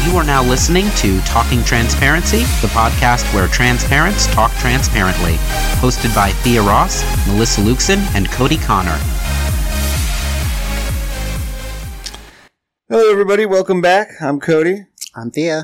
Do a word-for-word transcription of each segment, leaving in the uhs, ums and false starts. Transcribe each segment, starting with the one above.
You are now listening to Talking Transparency, the podcast where transparents talk transparently. Hosted by Thea Ross, Melissa Luxon, and Cody Connor. Hello, everybody. Welcome back. I'm Cody. I'm Thea.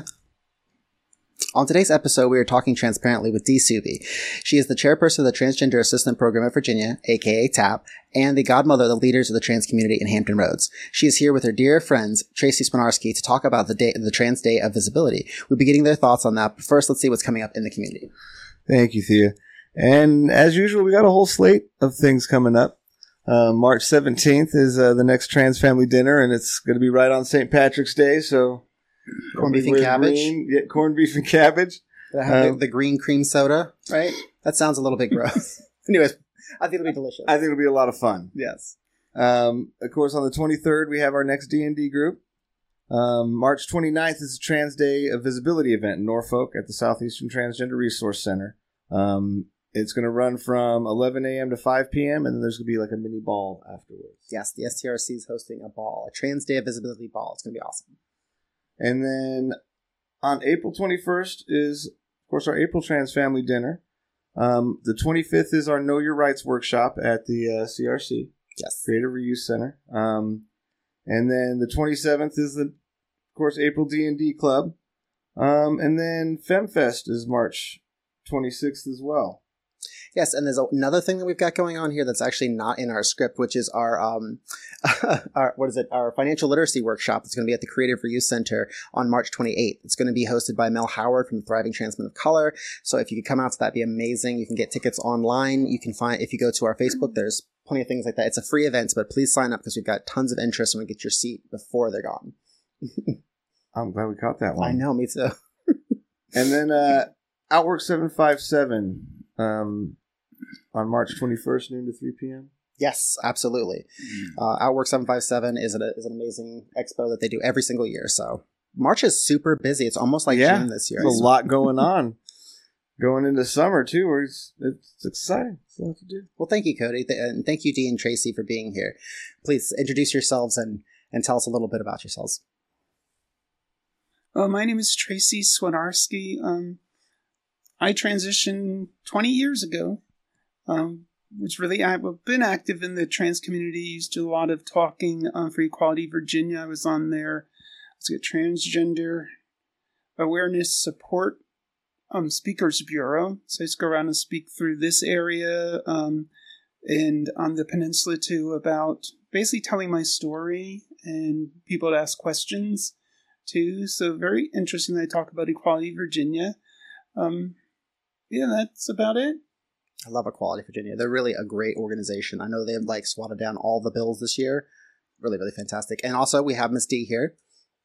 On today's episode, we are talking transparently with Dee Suby. She is the chairperson of the Transgender Assistant Program at Virginia, aka TAP, and the godmother of the leaders of the trans community in Hampton Roads. She is here with her dear friends, Tracy Swinarski, to talk about the day, the Trans Day of Visibility. We'll be getting their thoughts on that, but first, let's see what's coming up in the community. Thank you, Thea. And as usual, we got a whole slate of things coming up. Uh, March seventeenth is uh, the next trans family dinner, and it's going to be right on Saint Patrick's Day, so... Corned beef and cabbage. Green, yeah, corned beef and cabbage. The, Um, the green cream soda, right? That sounds a little bit gross. Anyways, I think it'll be delicious. I think it'll be a lot of fun. Yes. Um, of course, on the twenty-third, we have our next D and D group. Um, March twenty-ninth is a Trans Day of Visibility event in Norfolk at the Southeastern Transgender Resource Center. Um, it's going to run from eleven a.m. to five p.m., and then there's going to be like a mini ball afterwards. Yes, the S T R C is hosting a ball, a Trans Day of Visibility ball. It's going to be awesome. And then on April twenty-first is, of course, our April Trans Family Dinner. Um, the twenty-fifth is our Know Your Rights workshop at the uh, C R C. Yes. Creative Reuse Center. Um, and then the twenty-seventh is, the, of course, April D and D Club. Um, and then FemFest is March twenty-sixth as well. Yes, and there's another thing that we've got going on here that's actually not in our script, which is our, um, our what is it, our financial literacy workshop that's going to be at the Creative Reuse Center on March twenty-eighth. It's going to be hosted by Mel Howard from Thriving Trans Men of Color. So if you could come out to that, it'd be amazing. You can get tickets online. You can find, if you go to our Facebook, there's plenty of things like that. It's a free event, but please sign up because we've got tons of interest and we get your seat before they're gone. I'm glad we caught that one. I know, me too. And then uh, Outwork seven five seven um, on March twenty-first, noon to three p.m. Yes, absolutely. Uh, Outwork seven five seven is, a, is an amazing expo that they do every single year. So March is super busy. It's almost like yeah, June this year. There's a lot going on. Going into summer, too, where it's, it's exciting. It's a lot to do. Well, thank you, Cody. Th- and thank you, Dee and Tracy, for being here. Please introduce yourselves and, and tell us a little bit about yourselves. Uh, my name is Tracy Swinarski. Um, I transitioned twenty years ago. Um, which really, I've been active in the trans community, used to do a lot of talking um, for Equality Virginia. I was on their let's get transgender awareness support um, speakers bureau. So I just go around and speak through this area um, and on the peninsula too about basically telling my story and people to ask questions too. So very interesting that I talk about Equality Virginia. Um, yeah, that's about it. I love Equality Virginia. They're really a great organization. I know they've like swatted down all the bills this year. Really, really fantastic. And also we have Miss Dee here.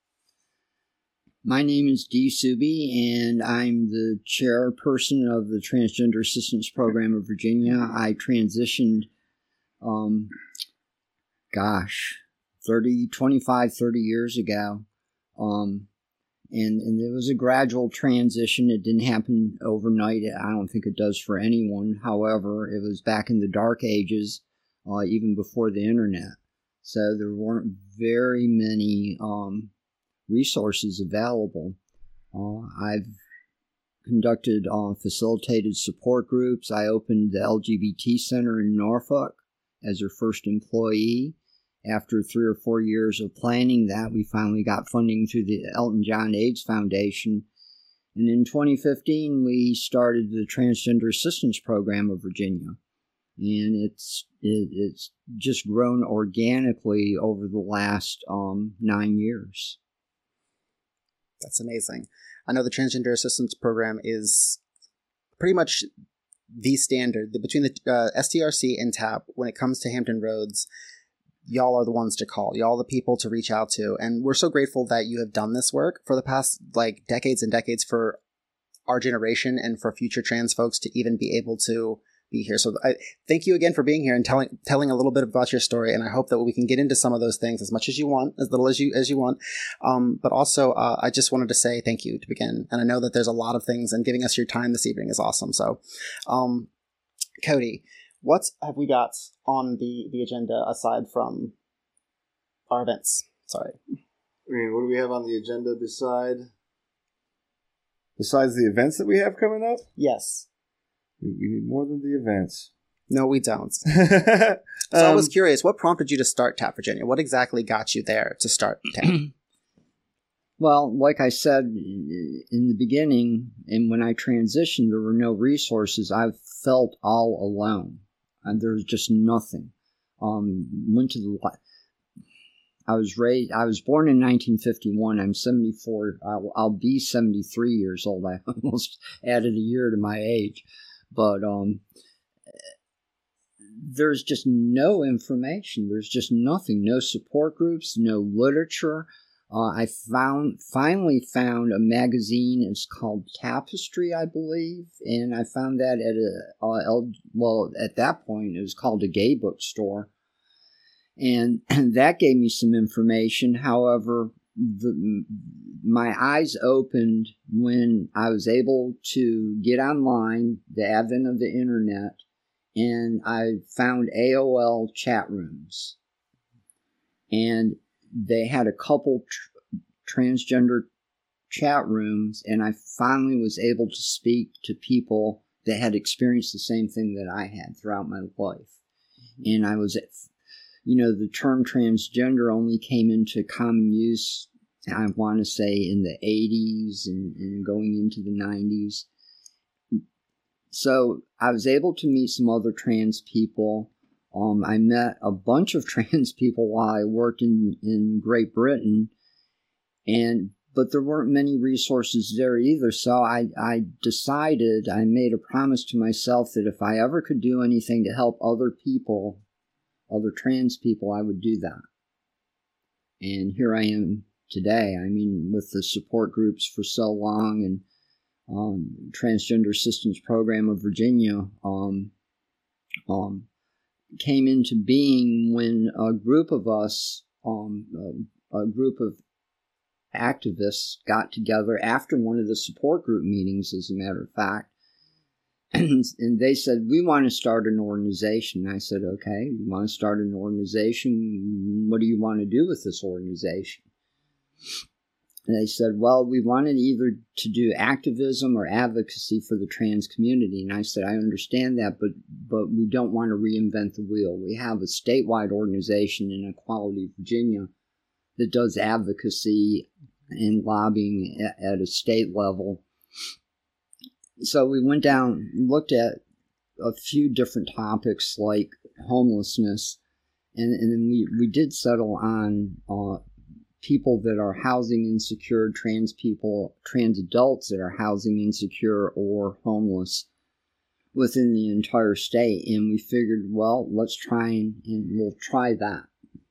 My name is Dee Suby, and I'm the chairperson of the Transgender Assistance Program of Virginia. I transitioned, um, gosh, thirty, twenty-five, thirty years ago. Um, And, and it was a gradual transition. It didn't happen overnight. I don't think it does for anyone. However, it was back in the dark ages, uh, even before the internet. So there weren't very many um, resources available. Uh, I've conducted uh, facilitated support groups. I opened the L G B T Center in Norfolk as their first employee. After three or four years of planning that, we finally got funding through the Elton John AIDS Foundation. And in twenty fifteen, we started the Transgender Assistance Program of Virginia. And it's it, it's just grown organically over the last um, nine years. That's amazing. I know the Transgender Assistance Program is pretty much the standard. Between the uh, S T R C and TAP, when it comes to Hampton Roads, y'all are the ones to call. Y'all are the people to reach out to. And we're so grateful that you have done this work for the past like decades and decades for our generation and for future trans folks to even be able to be here. So I thank you again for being here and telling telling a little bit about your story. And I hope that we can get into some of those things as much as you want, as little as you as you want. Um, but also, uh, I just wanted to say thank you to begin. And I know that there's a lot of things, and giving us your time this evening is awesome. So, um, Cody, what have we got on the, the agenda aside from our events? Sorry. I mean, what do we have on the agenda beside besides the events that we have coming up? Yes. We need more than the events. No, we don't. So um, I was curious, what prompted you to start Tap Virginia? What exactly got you there to start Tap? Well, like I said in the beginning, and when I transitioned, there were no resources. I felt all alone, and there was just nothing. Um, went to the. I was raised. I was born in nineteen fifty-one. I'm seventy-four. I'll, I'll be seventy-three years old. I almost added a year to my age, but um, there's just no information. There's just nothing. No support groups. No literature. Uh, I found finally found a magazine. It's called Tapestry, I believe, and I found that at a uh, L, well at that point it was called a gay bookstore, and, and that gave me some information. However, the, my eyes opened when I was able to get online, the advent of the internet, and I found A O L chat rooms, and they had a couple tr- transgender chat rooms, and I finally was able to speak to people that had experienced the same thing that I had throughout my life. And I was, you know, the term transgender only came into common use, I want to say, in the eighties and, and going into the nineties. So I was able to meet some other trans people. Um, I met a bunch of trans people while I worked in, in Great Britain, and but there weren't many resources there either. So I, I decided, I made a promise to myself that if I ever could do anything to help other people, other trans people, I would do that. And here I am today. I mean, with the support groups for so long and um, Transgender Assistance Program of Virginia, um, um, came into being when a group of us, um, a, a group of activists got together after one of the support group meetings, as a matter of fact, and, and they said, we want to start an organization. And I said, okay, you want to start an organization? What do you want to do with this organization? And they said, well, we wanted either to do activism or advocacy for the trans community. And I said, I understand that, but but we don't want to reinvent the wheel. We have a statewide organization in Equality Virginia that does advocacy and lobbying at, at a state level. So we went down, looked at a few different topics like homelessness, and, and then we, we did settle on uh, people that are housing insecure, trans people, trans adults that are housing insecure or homeless within the entire state. And we figured, well, let's try and, and we'll try that.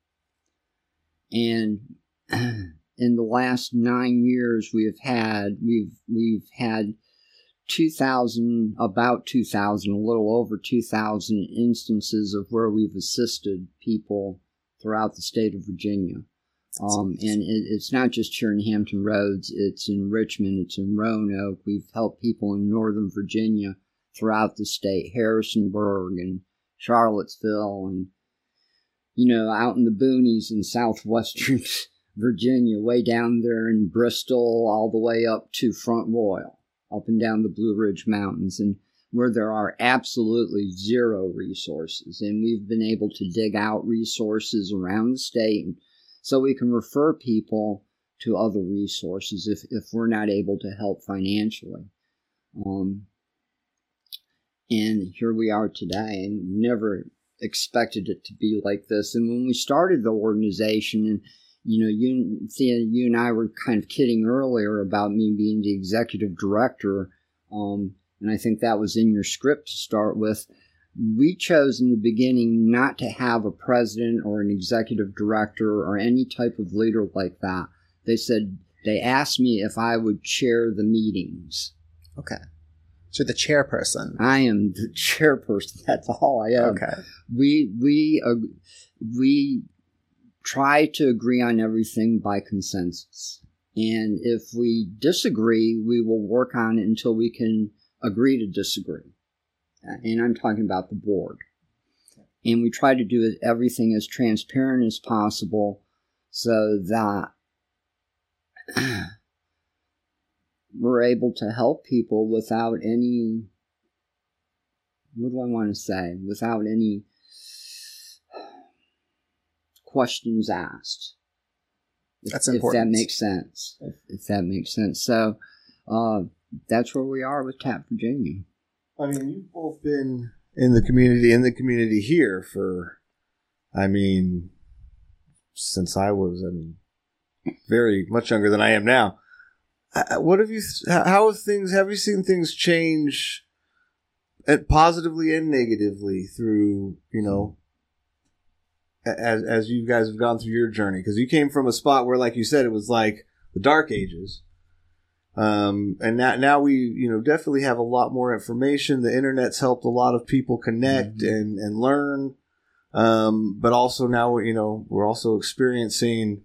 And in the last nine years, we have had, we've, we've had two thousand, about two thousand, a little over two thousand instances of where we've assisted people throughout the state of Virginia. Um, and it, it's not just here in Hampton Roads, it's in Richmond, it's in Roanoke. We've helped people in Northern Virginia throughout the state, Harrisonburg and Charlottesville, and, you know, out in the boonies in southwestern Virginia, way down there in Bristol, all the way up to Front Royal, up and down the Blue Ridge Mountains, and where there are absolutely zero resources. And we've been able to dig out resources around the state, and so we can refer people to other resources if, if we're not able to help financially. Um, and here we are today, and never expected it to be like this. And when we started the organization, and you know, you, Thea, you and I were kind of kidding earlier about me being the executive director, um, and I think that was in your script to start with. We chose in the beginning not to have a president or an executive director or any type of leader like that. They said, they asked me if I would chair the meetings. Okay. So the chairperson. I am the chairperson. That's all I am. Okay. We, we, uh, we try to agree on everything by consensus. And if we disagree, we will work on it until we can agree to disagree. And I'm talking about the board. And we try to do everything as transparent as possible so that we're able to help people without any, what do I want to say, without any questions asked. If, That's if important. that makes sense. If, if that makes sense. So uh, that's where we are with Tap Virginia. I mean, you've both been in the community, in the community here for, I mean, since I was, I mean, very much younger than I am now. What have you, how have things, have you seen things change positively and negatively through, you know, as as you guys have gone through your journey? Because you came from a spot where, like you said, it was like the dark ages. Um, and now, now we, you know, definitely have a lot more information. The internet's helped a lot of people connect mm-hmm. and, and learn. Um, but also now, you know, we're also experiencing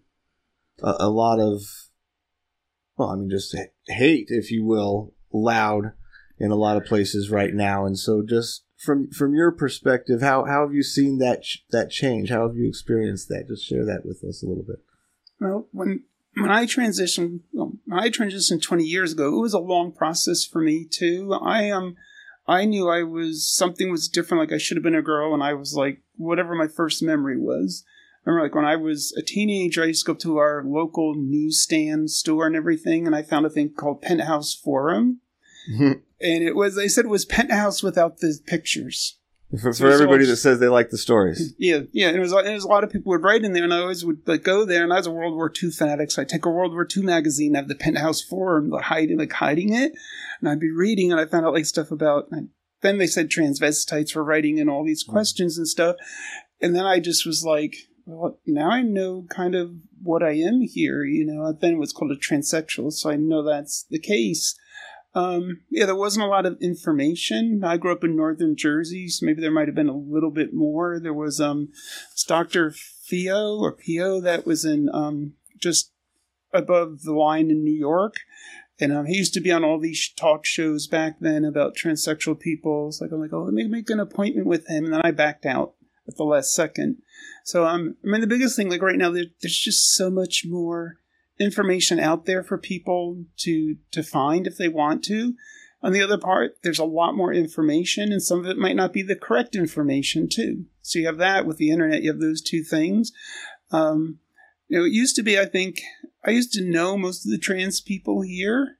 a, a lot of, well, I mean, just hate, if you will, loud in a lot of places right now. And so just from, from your perspective, how, how have you seen that, ch- that change? How have you experienced that? Just share that with us a little bit. Well, when, When I transitioned, well, when I transitioned twenty years ago, it was a long process for me too. I um, I knew I was something was different. Like I should have been a girl, and I was like whatever my first memory was. I remember like when I was a teenager, I used to go to our local newsstand store and everything, and I found a thing called Penthouse Forum, mm-hmm. and it was they said it was Penthouse without the pictures. For, for everybody that says they like the stories. Yeah, yeah. And it was, it was a lot of people would write in there, and I always would like go there, and I was a World War Two fanatic, so I'd take a World War Two magazine, have the Penthouse Forum, like hiding, like hiding it, and I'd be reading, and I found out like stuff about, and then they said transvestites were writing in all these questions and stuff, and then I just was like, well, now I know kind of what I am here, you know. Then it was called a transsexual, so I know that's the case. Um, yeah, there wasn't a lot of information. I grew up in northern Jersey, so maybe there might have been a little bit more. There was um, Doctor Fio or Pio that was in um, just above the line in New York. And um, he used to be on all these talk shows back then about transsexual people. It's like, I'm like, oh, let me make an appointment with him. And then I backed out at the last second. So, um, I mean, the biggest thing, like right now, there, there's just so much more information out there for people to to find if they want to. On the other part, there's a lot more information, and some of it might not be the correct information too. So you have that with the internet. You have those two things. Um, you know, it used to be, I think, I used to know most of the trans people here.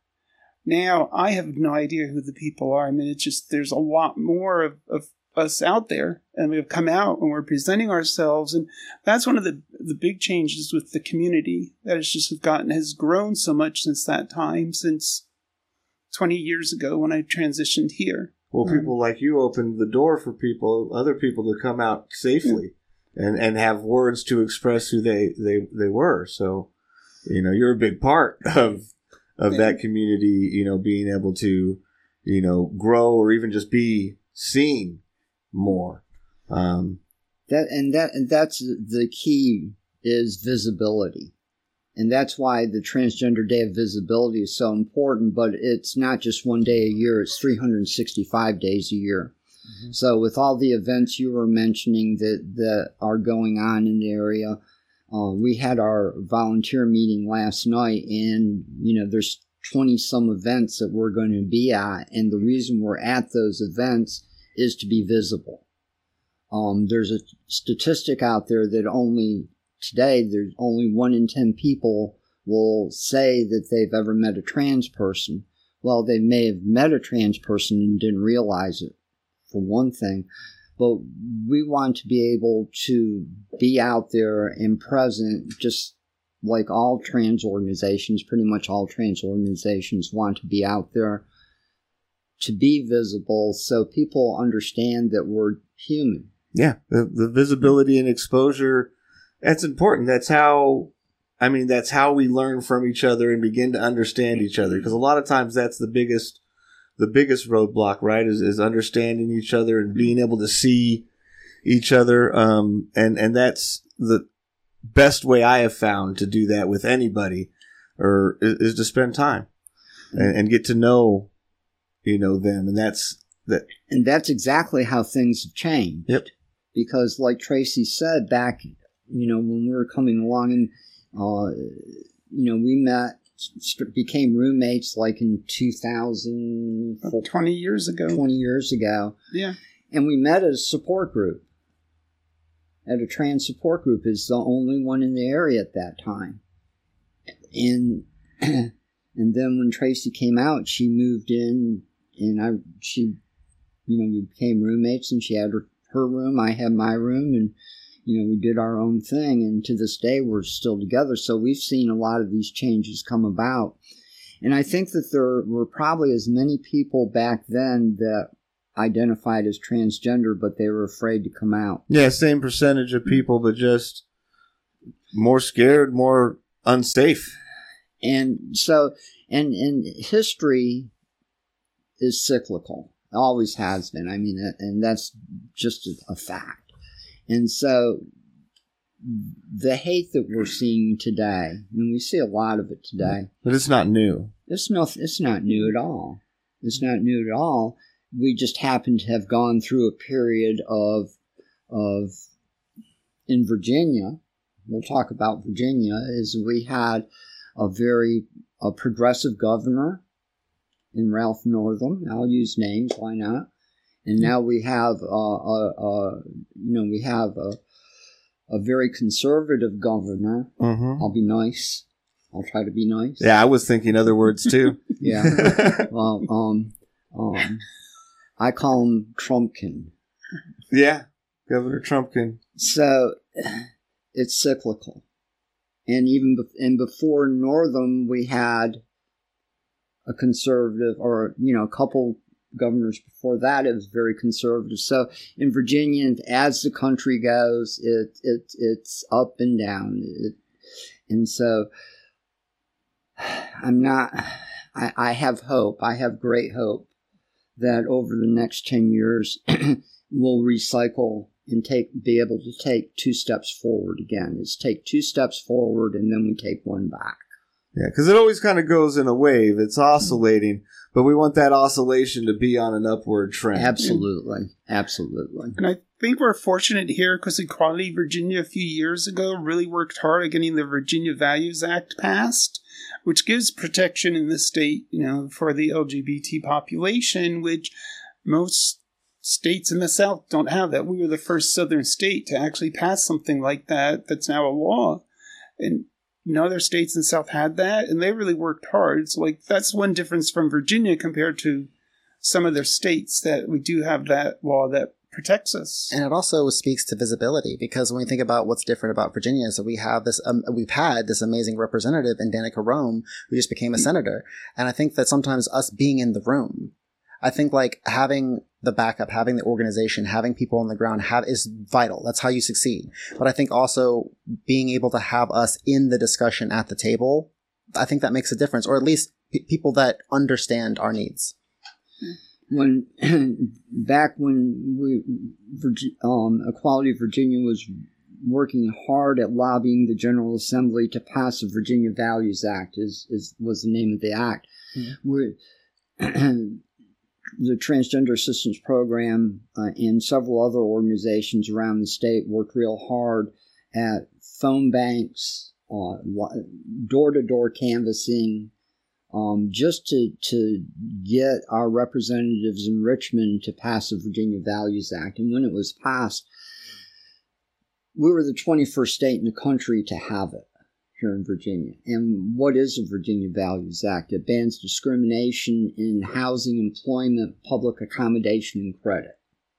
Now I have no idea who the people are. I mean, it's just there's a lot more of, of us out there, and we've come out and we're presenting ourselves, and that's one of the the big changes with the community that has just gotten has grown so much since that time, since twenty years ago when I transitioned here. Well, people um, like you opened the door for people, other people to come out safely yeah. and, and have words to express who they, they, they were. So, you know, you're a big part of of yeah. that community, you know, being able to, you know, grow or even just be seen more. Um, that and that and that's the key is visibility, and that's why the Transgender Day of Visibility is so important. But it's not just one day a year; it's three hundred sixty-five days a year. Mm-hmm. So, with all the events you were mentioning that that are going on in the area, uh, we had our volunteer meeting last night, and you know, there's twenty some events that we're going to be at, and the reason we're at those events is to be visible. Um, there's a statistic out there that only today, there's only one in ten people will say that they've ever met a trans person. Well, they may have met a trans person and didn't realize it, for one thing. But we want to be able to be out there and present, just like all trans organizations, pretty much all trans organizations want to be out there to be visible so people understand that we're human. Yeah, the, the visibility and exposure, that's important. That's how, I mean, that's how we learn from each other and begin to understand each other. Because a lot of times that's the biggest, the biggest roadblock, right, is, is understanding each other and being able to see each other. Um, and, and that's the best way I have found to do that with anybody, or is, is to spend time and, and get to know you know, them. And that's that. And that's exactly how things have changed. Yep. Because like Tracy said back, you know, when we were coming along and, uh, you know, we met st- became roommates like in two thousand, twenty years ago. twenty years ago. Yeah. And we met at a support group. At a trans support group. Is the only one in the area at that time. And and then when Tracy came out, she moved in, and I she, you know, we became roommates, and she had her, her room, I had my room, and you know, we did our own thing, and to this day we're still together. So we've seen a lot of these changes come about. And I think that there were probably as many people back then that identified as transgender, but they were afraid to come out. Yeah, same percentage of people, but just more scared, more unsafe. And so, and, and history is cyclical. It always has been. I mean, and that's just a fact. And so the hate that we're seeing today, and we see a lot of it today. But it's not new. It's not, it's not new at all. It's not new at all. We just happen to have gone through a period of, of in Virginia, we'll talk about Virginia, is we had a very a progressive governor in Ralph Northam. I'll use names, why not? And now we have, uh, a, a, you know, we have a, a very conservative governor. Mm-hmm. I'll be nice. I'll try to be nice. Yeah, I was thinking other words too. Yeah. Well, um, um, I call him Trumpkin. Yeah, Governor Trumpkin. So it's cyclical, and even be- and before Northam, we had a conservative, or you know, a couple governors before that. It was very conservative. So in Virginia, as the country goes, it it it's up and down. It, and so I'm not. I, I have hope. I have great hope that over the next ten years we'll recycle and take be able to take two steps forward again. It's take two steps forward and then we take one back. Yeah, because it always kind of goes in a wave. It's oscillating, but we want that oscillation to be on an upward trend. Absolutely. Absolutely. And I think we're fortunate here because Equality Virginia a few years ago really worked hard at getting the Virginia Values Act passed, which gives protection in the state, you know, for the L G B T population, which most states in the South don't have that. We were the first Southern state to actually pass something like that that's now a law. And you know, other states in the South had that, and they really worked hard. So, like, that's one difference from Virginia compared to some other states, that we do have that law that protects us. And it also speaks to visibility, because when we think about what's different about Virginia is that we have this, um, we've had this amazing representative in Danica Roem, who just became a senator. And I think that sometimes us being in the room, I think like having the backup, having the organization, having people on the ground have is vital. That's how you succeed. But I think also being able to have us in the discussion at the table, I think that makes a difference, or at least p- people that understand our needs. When back when we um, Equality Virginia was working hard at lobbying the General Assembly to pass the Virginia Values Act, is, is was the name of the act. Mm-hmm. We're the Transgender Assistance Program uh, and several other organizations around the state worked real hard at phone banks, uh, door-to-door canvassing, um, just to, to get our representatives in Richmond to pass the Virginia Values Act. And when it was passed, we were the twenty-first state in the country to have it here in Virginia. And what is the Virginia Values Act? It bans discrimination in housing, employment, public accommodation, and credit.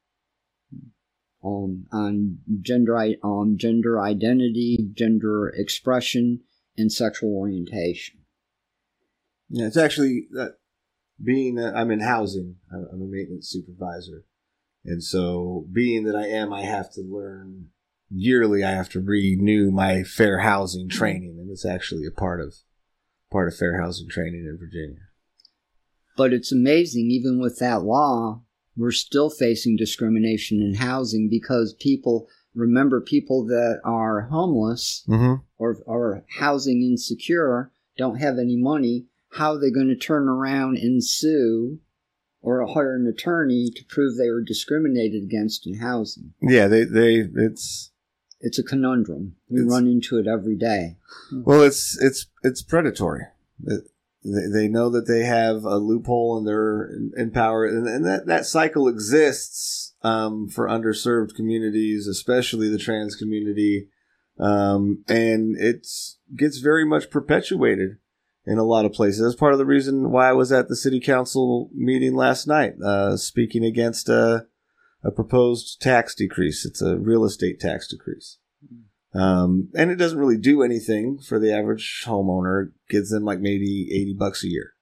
Um, on gender, um, gender identity, gender expression, and sexual orientation. Yeah, it's actually uh, being that I'm in housing. I'm, I'm a maintenance supervisor, and so being that I am, I have to learn. Yearly, I have to renew my fair housing training, and it's actually a part of part of fair housing training in Virginia. But it's amazing, even with that law, we're still facing discrimination in housing, because people, remember, people that are homeless mm-hmm. or are housing insecure, don't have any money. How are they going to turn around and sue or hire an attorney to prove they were discriminated against in housing? Yeah, they they it's. It's a conundrum. We It's, run into it every day. Well, it's it's it's predatory. They, they know that they have a loophole and they're in, in power, and, and that, that cycle exists um, for underserved communities, especially the trans community, um, and it gets very much perpetuated in a lot of places. That's part of the reason why I was at the city council meeting last night, uh, speaking against a, a proposed tax decrease. It's a real estate tax decrease. Um, and it doesn't really do anything for the average homeowner. It gives them like maybe eighty bucks a year.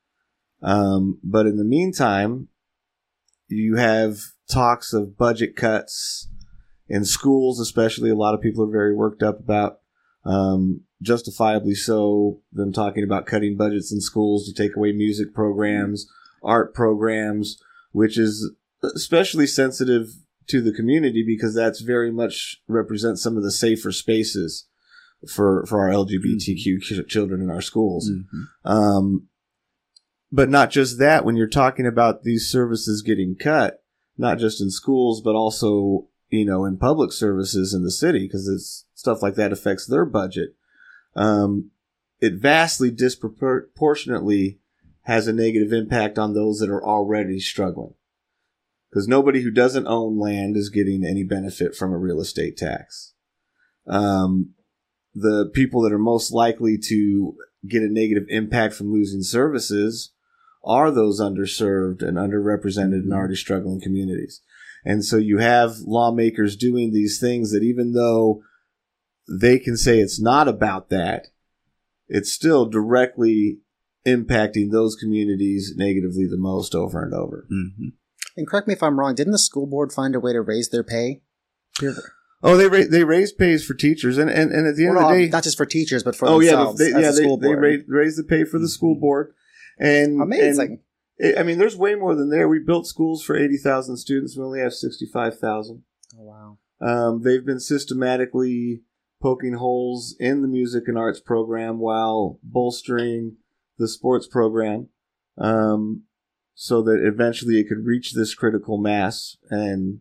Um, but in the meantime, you have talks of budget cuts in schools, especially. A lot of people are very worked up about, um, justifiably so, them talking about cutting budgets in schools to take away music programs, art programs, which is especially sensitive to the community because that's very much represents some of the safer spaces for, for our L G B T Q mm-hmm. children in our schools. Mm-hmm. Um, but not just that, when you're talking about these services getting cut, not just in schools, but also, you know, in public services in the city, because it's stuff like that affects their budget. Um, it vastly disproportionately has a negative impact on those that are already struggling. Because nobody who doesn't own land is getting any benefit from a real estate tax. Um, the people that are most likely to get a negative impact from losing services are those underserved and underrepresented and already struggling communities. And so you have lawmakers doing these things that even though they can say it's not about that, it's still directly impacting those communities negatively the most over and over. Mm-hmm. And correct me if I'm wrong, didn't the school board find a way to raise their pay? Oh, they ra- they raised pays for teachers, and, and, and at the end well, of the day, not just for teachers, but for oh themselves. yeah, they, yeah, as a they, school they board. raised, raised the pay for the school board, and amazing. And it, I mean, there's way more than there. We built schools for eighty thousand students. We only have sixty-five thousand. Oh wow! Um, they've been systematically poking holes in the music and arts program while bolstering the sports program. Um, so that eventually it could reach this critical mass and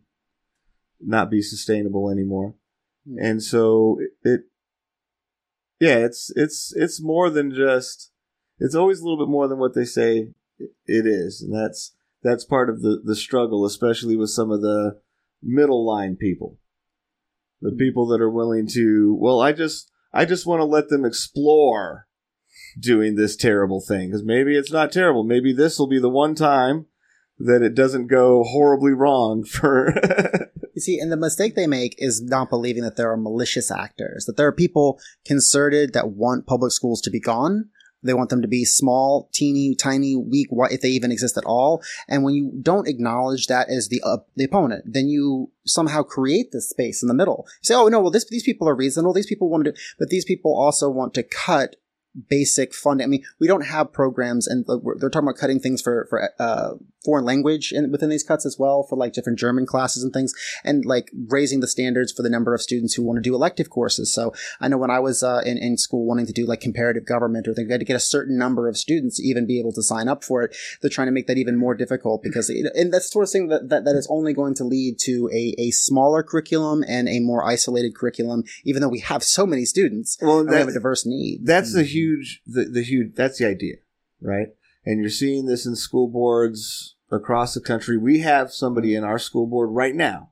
not be sustainable anymore. Mm. And so it, it, yeah, it's, it's, it's more than just, it's always a little bit more than what they say it is. And that's, that's part of the, the struggle, especially with some of the middle line people, the people that are willing to, well, I just, I just want to let them explore doing this terrible thing, because maybe it's not terrible. Maybe this will be the one time that it doesn't go horribly wrong for you see, and the mistake they make is not believing that there are malicious actors, that there are people concerted that want public schools to be gone. They want them to be small, teeny, tiny, weak, if they even exist at all. And when you don't acknowledge that as the uh, the opponent, then you somehow create this space in the middle. You say, oh, no, well, this, these people are reasonable. These people want to do, but these people also want to cut basic funding. I mean, we don't have programs, and they're talking about cutting things for for uh, foreign language in, within these cuts as well, for like different German classes and things, and like raising the standards for the number of students who want to do elective courses. So I know when I was uh, in, in school wanting to do like comparative government, or they had to get a certain number of students to even be able to sign up for it. They're trying to make that even more difficult because, it, and that's the sort of thing that, that, that is only going to lead to a, a smaller curriculum and a more isolated curriculum, even though we have so many students well, and we have a diverse need. That's mm-hmm. the huge Huge, the, the huge, that's the idea, right? And you're seeing this in school boards across the country. We have somebody in our school board right now,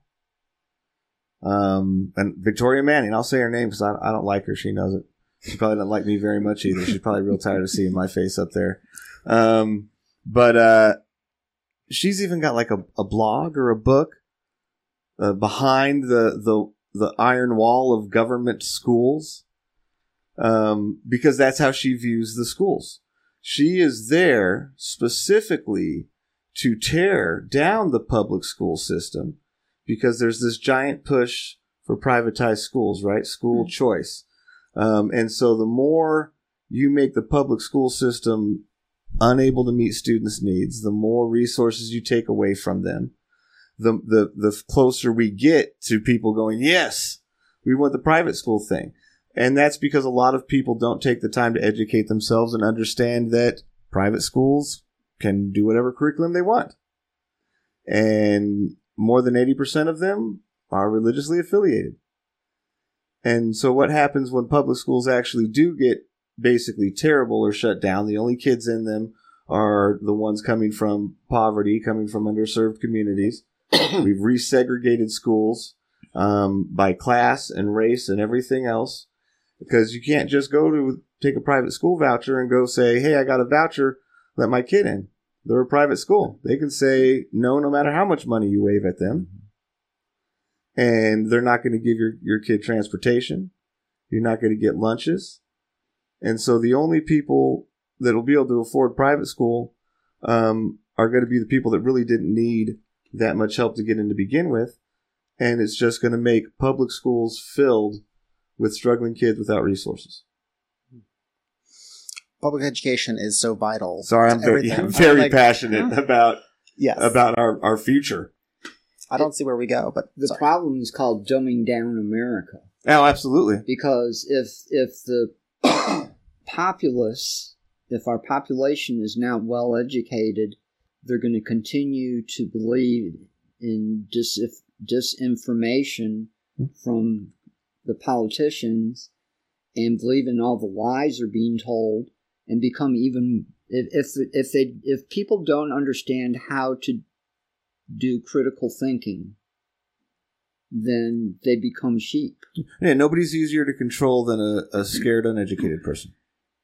um, and Victoria Manning. I'll say her name because I, I don't like her. She knows it. She probably doesn't like me very much either. She's probably real tired of seeing my face up there. Um, but uh, she's even got like a, a blog or a book uh, behind the the the iron wall of government schools. Um, because that's how she views the schools. She is there specifically to tear down the public school system because there's this giant push for privatized schools, right? School mm-hmm. choice. Um, and so the more you make the public school system unable to meet students' needs, the more resources you take away from them, the, the, the closer we get to people going, yes, we want the private school thing. And that's because a lot of people don't take the time to educate themselves and understand that private schools can do whatever curriculum they want. And more than eighty percent of them are religiously affiliated. And so what happens when public schools actually do get basically terrible or shut down. The only kids in them are the ones coming from poverty, coming from underserved communities. We've resegregated schools um, by class and race and everything else, because you can't just go to take a private school voucher and go say, hey, I got a voucher, let my kid in. They're a private school. They can say no, no matter how much money you wave at them. And they're not going to give your, your kid transportation. You're not going to get lunches. And so the only people that will be able to afford private school um, are going to be the people that really didn't need that much help to get in to begin with. And it's just going to make public schools filled with struggling kids without resources. Public education is so vital. Sorry, I'm very, yeah, very like, passionate yeah. about yes. about our, our future. I don't see where we go, but the sorry. problem is called dumbing down America. Oh, absolutely. Because if if the populace, if our population is now well educated, they're going to continue to believe in dis- disinformation from the politicians and believe in all the lies they're being told, and become even if if if they if people don't understand how to do critical thinking, then they become sheep. Yeah, nobody's easier to control than a, a scared, uneducated person.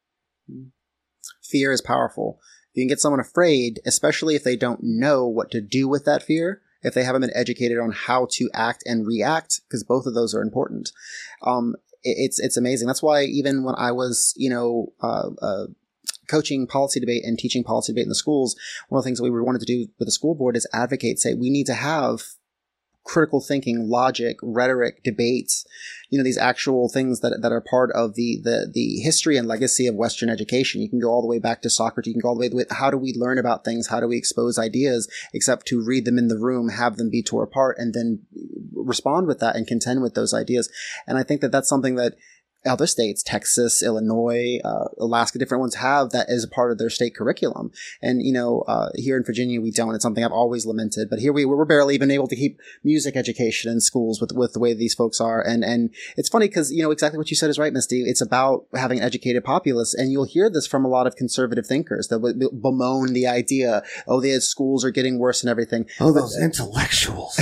Fear is powerful. You can get someone afraid, especially if they don't know what to do with that fear, if they haven't been educated on how to act and react, because both of those are important. Um, it, it's it's amazing. That's why even when I was, you know, uh, uh, coaching policy debate and teaching policy debate in the schools, one of the things that we wanted to do with the school board is advocate, say, we need to have critical thinking, logic, rhetoric, debates, you know, these actual things that that are part of the the the history and legacy of Western education. You can go all the way back to Socrates. You can go all the way to how do we learn about things? How do we expose ideas? Except to read them in the room, have them be tore apart, and then respond with that and contend with those ideas. And I think that that's something that other states, Texas, Illinois, uh, Alaska, different ones have that as a part of their state curriculum. And, you know, uh, here in Virginia, we don't. It's something I've always lamented. But here we, we're barely even able to keep music education in schools with, with the way these folks are. And, and it's funny because, you know, exactly what you said is right, Misty. It's about having an educated populace. And you'll hear this from a lot of conservative thinkers that would bemoan the idea, oh, the schools are getting worse and everything. Oh, those but, intellectuals.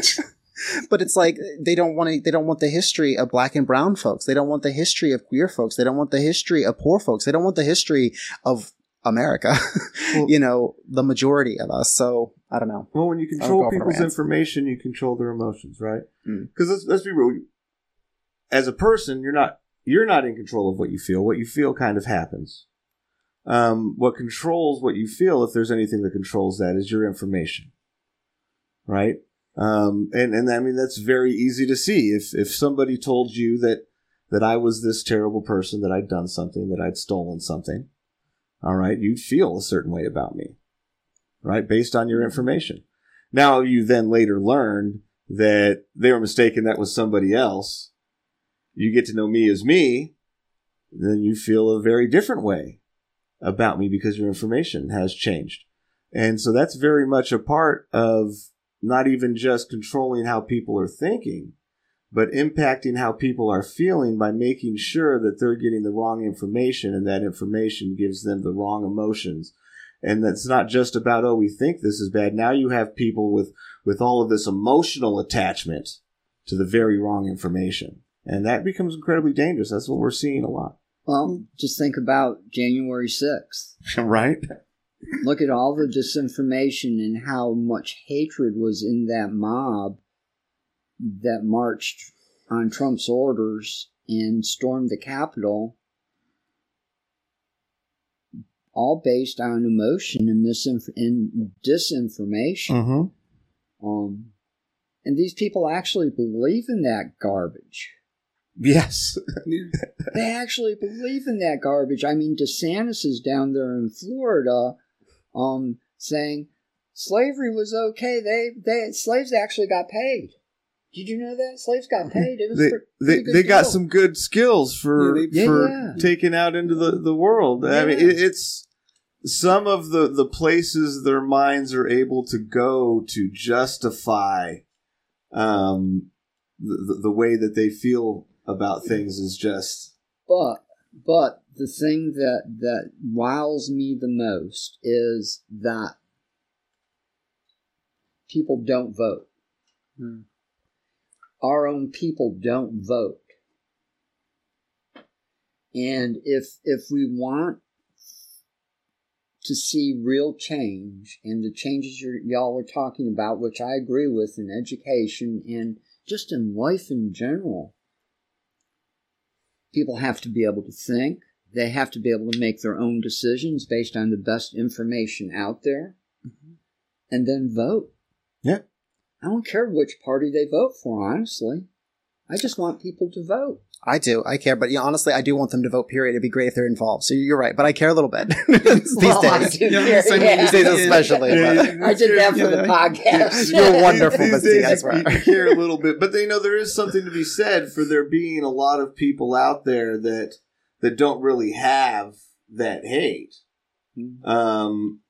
But it's like they don't want to, they don't want the history of black and brown folks. They don't want the history of queer folks. They don't want the history of poor folks. They don't want the history of America, well, you know, the majority of us. So I don't know. Well, when you control people's information, you control their emotions, right? Because mm. let's, let's be real. As a person, you're not you're not in control of what you feel. What you feel kind of happens. Um, what controls what you feel, if there's anything that controls that, is your information, right? Um, and, and I mean, that's very easy to see. If, if somebody told you that, that I was this terrible person, that I'd done something, that I'd stolen something, all right, you'd feel a certain way about me, right? Based on your information. Now, you then later learned that they were mistaken, that was somebody else. You get to know me as me, then you feel a very different way about me because your information has changed. And so that's very much a part of not even just controlling how people are thinking, but impacting how people are feeling by making sure that they're getting the wrong information, and that information gives them the wrong emotions. And that's not just about, oh, we think this is bad. Now you have people with, with all of this emotional attachment to the very wrong information. And that becomes incredibly dangerous. That's what we're seeing a lot. Well, just think about January sixth. Right? Look at all the disinformation and how much hatred was in that mob that marched on Trump's orders and stormed the Capitol, all based on emotion and, misinf- and disinformation. Mm-hmm. Um, and these people actually believe in that garbage. Yes. They actually believe in that garbage. I mean, DeSantis is down there in Florida um, saying slavery was okay. They, they slaves actually got paid. Did you know that? Slaves got paid. It was they pretty they, good they got deal. some good skills for yeah, they, for yeah, yeah. taking out into the, the world. Yeah. I mean, it, it's some of the, the places their minds are able to go to justify um, the, the way that they feel about things is just... But But the thing that, that riles me the most is that people don't vote. Hmm. Our own people don't vote. And if if we want to see real change, and the changes you're, y'all were talking about, which I agree with in education and just in life in general, people have to be able to think. They have to be able to make their own decisions based on the best information out there, mm-hmm. and then vote. Yeah. I don't care which party they vote for, honestly. I just want people to vote. I do. I care. But you know, honestly, I do want them to vote, period. It'd be great if they're involved. So you're right. But I care a little bit these well, days. Do, yeah, yeah, same, yeah. These days especially. Yeah, but. yeah. I did that for yeah, the yeah. podcast. You're wonderful, These Misty. days, I swear. you care a little bit. But, you know, there is something to be said for there being a lot of people out there that that don't really have that hate. Um,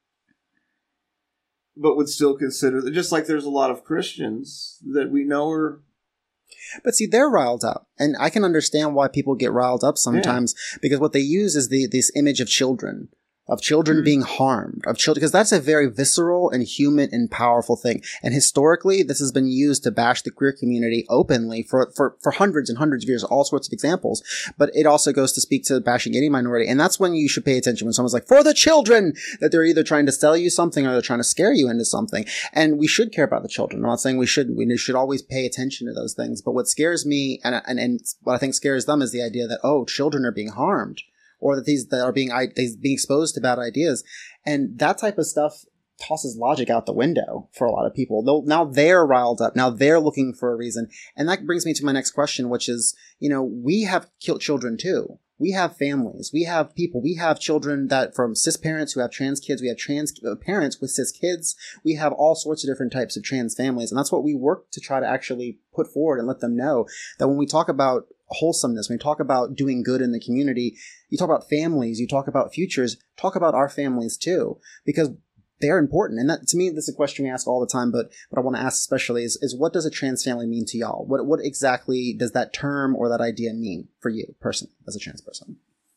but would still consider, just like there's a lot of Christians that we know are... But see, they're riled up. And I can understand why people get riled up sometimes, yeah. because what they use is the this image of children, of children mm-hmm. being harmed, of children, because that's a very visceral and human and powerful thing. And historically, this has been used to bash the queer community openly for, for, for hundreds and hundreds of years, all sorts of examples. But it also goes to speak to bashing any minority. And that's when you should pay attention when someone's like, for the children, that they're either trying to sell you something or they're trying to scare you into something. And we should care about the children. I'm not saying we shouldn't. We should always pay attention to those things. But what scares me and, and, and what I think scares them is the idea that, oh, children are being harmed. Or that these that are being being exposed to bad ideas, and that type of stuff tosses logic out the window for a lot of people. They'll, now they're riled up. Now they're looking for a reason, and that brings me to my next question, which is, you know, we have killed children too. We have families. We have people. We have children that from cis parents who have trans kids. We have trans parents with cis kids. We have all sorts of different types of trans families, and that's what we work to try to actually put forward and let them know that when we talk about wholesomeness, when we talk about doing good in the community, you talk about families, you talk about futures, talk about our families too, because they're important. And that, to me, this is a question we ask all the time, but what I want to ask especially is, is what does a trans family mean to y'all? What, what exactly does that term or that idea mean for you personally as a trans person?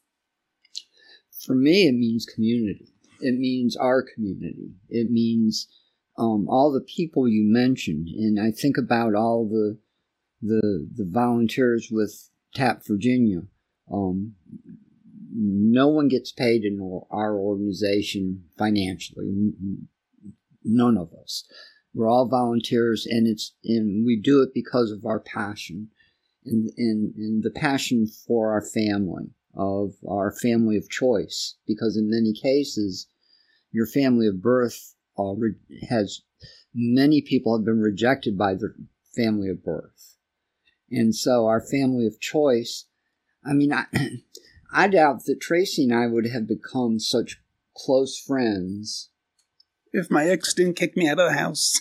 For me, it means community. It means our community. It means um, all the people you mentioned. And I think about all the the the volunteers with TAP Virginia. Um, no one gets paid in our organization financially. None of us. We're all volunteers, and it's and we do it because of our passion and and, and the passion for our family, of our family of choice. Because in many cases, your family of birth uh, has many people have been rejected by their family of birth. And so our family of choice, I mean, I, I doubt that Tracy and I would have become such close friends if my ex didn't kick me out of the house.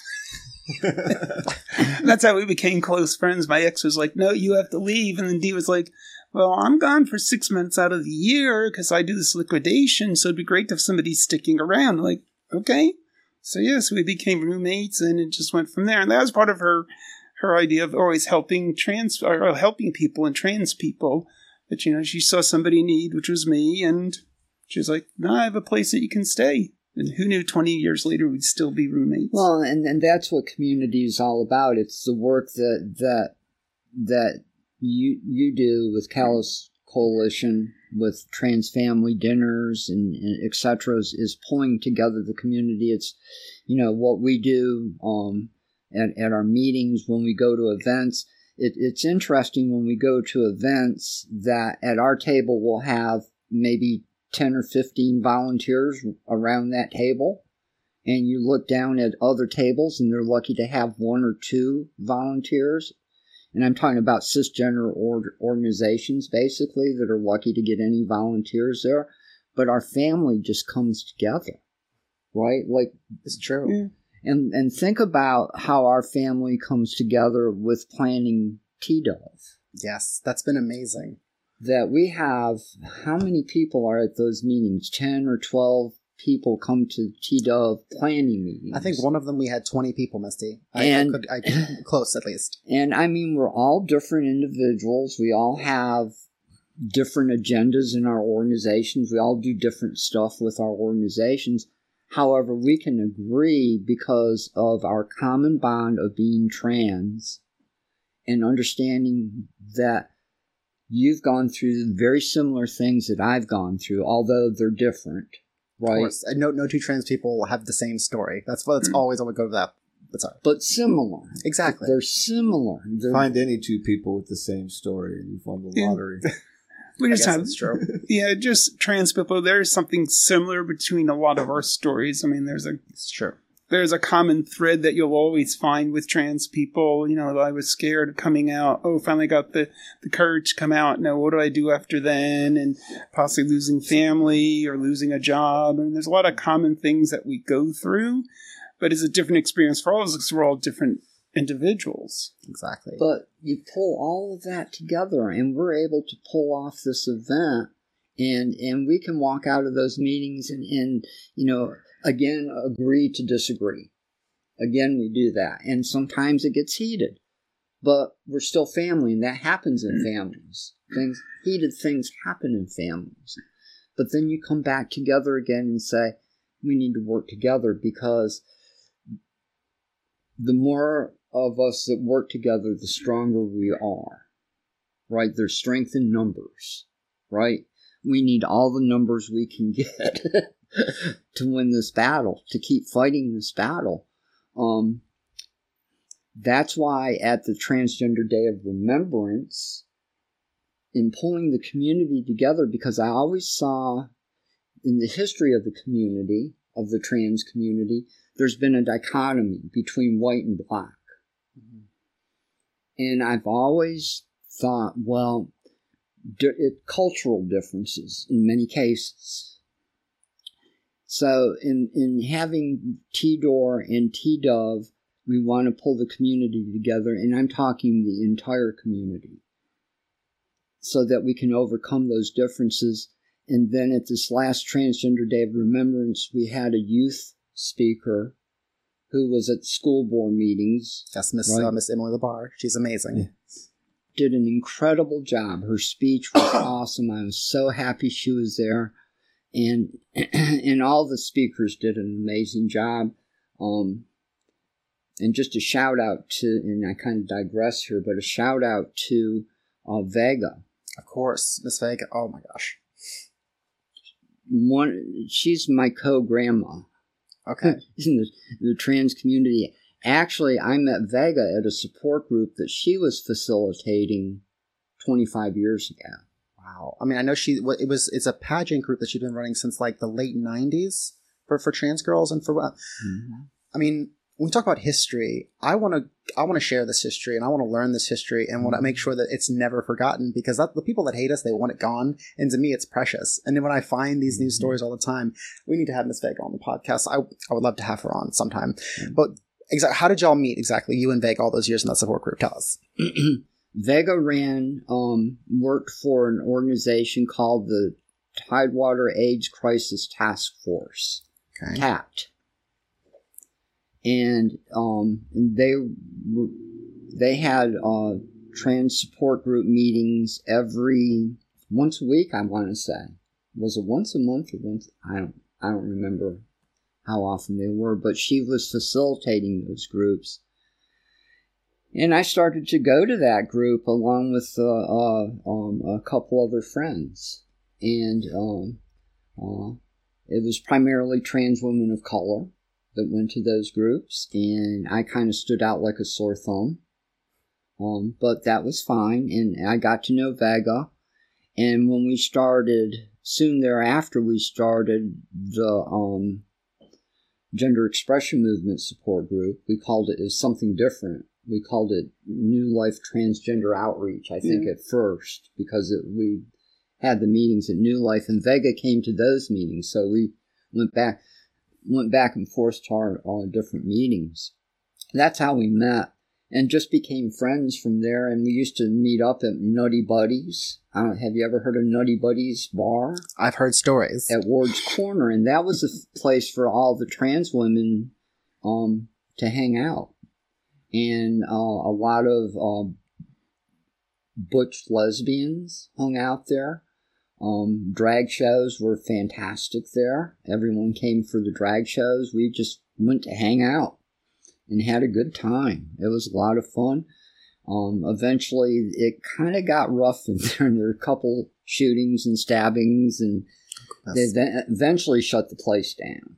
That's how we became close friends. My ex was like, no, you have to leave. And then Dee was like, well, I'm gone for six months out of the year because I do this liquidation, so it'd be great to have somebody sticking around. Like, okay. So, yes, we became roommates, and it just went from there. And that was part of her... her idea of always helping trans or helping people and trans people. That, you know, she saw somebody in need, which was me, and she was like, no, I have a place that you can stay. And who knew twenty years later we'd still be roommates? Well, and, and that's what community is all about. It's the work that that that you you do with Callus Coalition, with trans family dinners and, and et cetera, is, is pulling together the community. It's, you know, what we do um At, at our meetings, when we go to events. It, it's interesting when we go to events that at our table we'll have maybe ten or fifteen volunteers around that table. And you look down at other tables and they're lucky to have one or two volunteers. And I'm talking about cisgender or, organizations, basically, that are lucky to get any volunteers there. But our family just comes together, right? Like, it's true. Yeah. And and think about how our family comes together with planning T-Dove. Yes, that's been amazing. That we have, how many people are at those meetings? ten or twelve people come to T-Dove planning meetings. I think one of them we had twenty people, Misty. I, and, I could, I could, close at least. And I mean, we're all different individuals. We all have different agendas in our organizations. We all do different stuff with our organizations. However, we can agree because of our common bond of being trans and understanding that you've gone through very similar things that I've gone through, although they're different, right? Of course. And no, no two trans people have the same story. That's what it's Mm. always, I would go to that. But sorry. But similar. Exactly. They're similar. They're, Find any two people with the same story and you've won the Yeah. lottery. We I just guess have, that's true. yeah, just trans people. There's something similar between a lot of our stories. I mean, there's a It's true. there's a common thread that you'll always find with trans people. You know, I was scared of coming out. Oh, finally got the, the courage to come out. Now, what do I do after then? And possibly losing family or losing a job. I mean, there's a lot of common things that we go through, but it's a different experience for all of us because we're all different individuals. Exactly. But you pull all of that together, and we're able to pull off this event, and and we can walk out of those meetings and, and you know, again, agree to disagree. Again, we do that. And sometimes it gets heated. But we're still family, and that happens in families. Things heated things happen in families. But then you come back together again and say, we need to work together, because the more of us that work together, the stronger we are. Right? There's strength in numbers. Right? We need all the numbers we can get to win this battle, to keep fighting this battle. Um, that's why at the Transgender Day of Remembrance, in pulling the community together, because I always saw in the history of the community, of the trans community, there's been a dichotomy between white and black. Mm-hmm. And I've always thought, well, di- it, cultural differences in many cases. So in, in having T-Door and T-Dove, we want to pull the community together, and I'm talking the entire community, so that we can overcome those differences. And then at this last Transgender Day of Remembrance, we had a youth speaker who was at school board meetings. Yes, Miss Right. uh, Miss Emily Labar. She's amazing. Yeah. Did an incredible job. Her speech was awesome. I was so happy she was there. And and all the speakers did an amazing job. Um, and just a shout out to, and I kind of digress here, but a shout out to uh, Vega. Of course, Miss Vega. Oh my gosh. One, she's my co-grandma Okay. in the, the trans community. Actually, I met Vega at a support group that she was facilitating twenty-five years ago. Wow. I mean, I know she. what- It was. It's a pageant group that she's been running since like the late nineties for for trans girls and for. Mm-hmm. I mean, when we talk about history, I want to. I want to share this history, and I want to learn this history, and want to make sure that it's never forgotten. Because that, the people that hate us, they want it gone, and to me, it's precious. And then when I find these news Mhm. stories all the time, we need to have Miss Vega on the podcast. I I would love to have her on sometime. Mhm. But exactly, how did y'all meet exactly? You and Vega all those years in that support group. Tell us. Vega ran, um, worked for an organization called the Tidewater AIDS Crisis Task Force, Okay. TAPT. And um, they they had uh, trans support group meetings every once a week. I want to say, was it once a month or once? I don't I don't remember how often they were, but she was facilitating those groups. And I started to go to that group along with uh, uh, um, a couple other friends. And um, uh, it was primarily trans women of color that went to those groups. And I kind of stood out like a sore thumb. Um, but that was fine. And I got to know Vega. And when we started, soon thereafter, we started the um, Gender Expression Movement Support Group. We called it, it was something different. We called it New Life Transgender Outreach, I think, Yeah. at first, because it, we had the meetings at New Life, and Vega came to those meetings, so we went back went back and forth to our, our different meetings. That's how we met, and just became friends from there, and we used to meet up at Nutty Buddies. I don't, have you ever heard of Nutty Buddies Bar? I've heard stories. At Ward's Corner, and that was a place for all the trans women um, to hang out. And uh, a lot of uh, butch lesbians hung out there. Um, drag shows were fantastic there. Everyone came for the drag shows. We just went to hang out and had a good time. It was a lot of fun. Um, eventually, it kind of got rough in there. And there were a couple shootings and stabbings, and That's... they eventually shut the place down.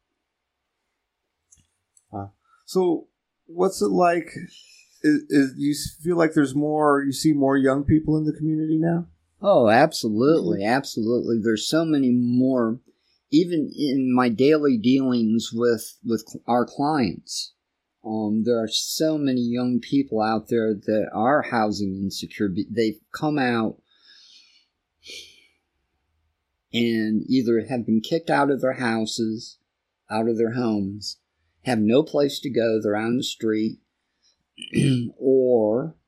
Uh, so, what's it like? Is, is you feel like there's more? You see more young people in the community now? Oh, absolutely, absolutely. There's so many more. Even in my daily dealings with with our clients, um, there are so many young people out there that are housing insecure. They've come out and either have been kicked out of their houses, out of their homes, have no place to go. They're out on the street, or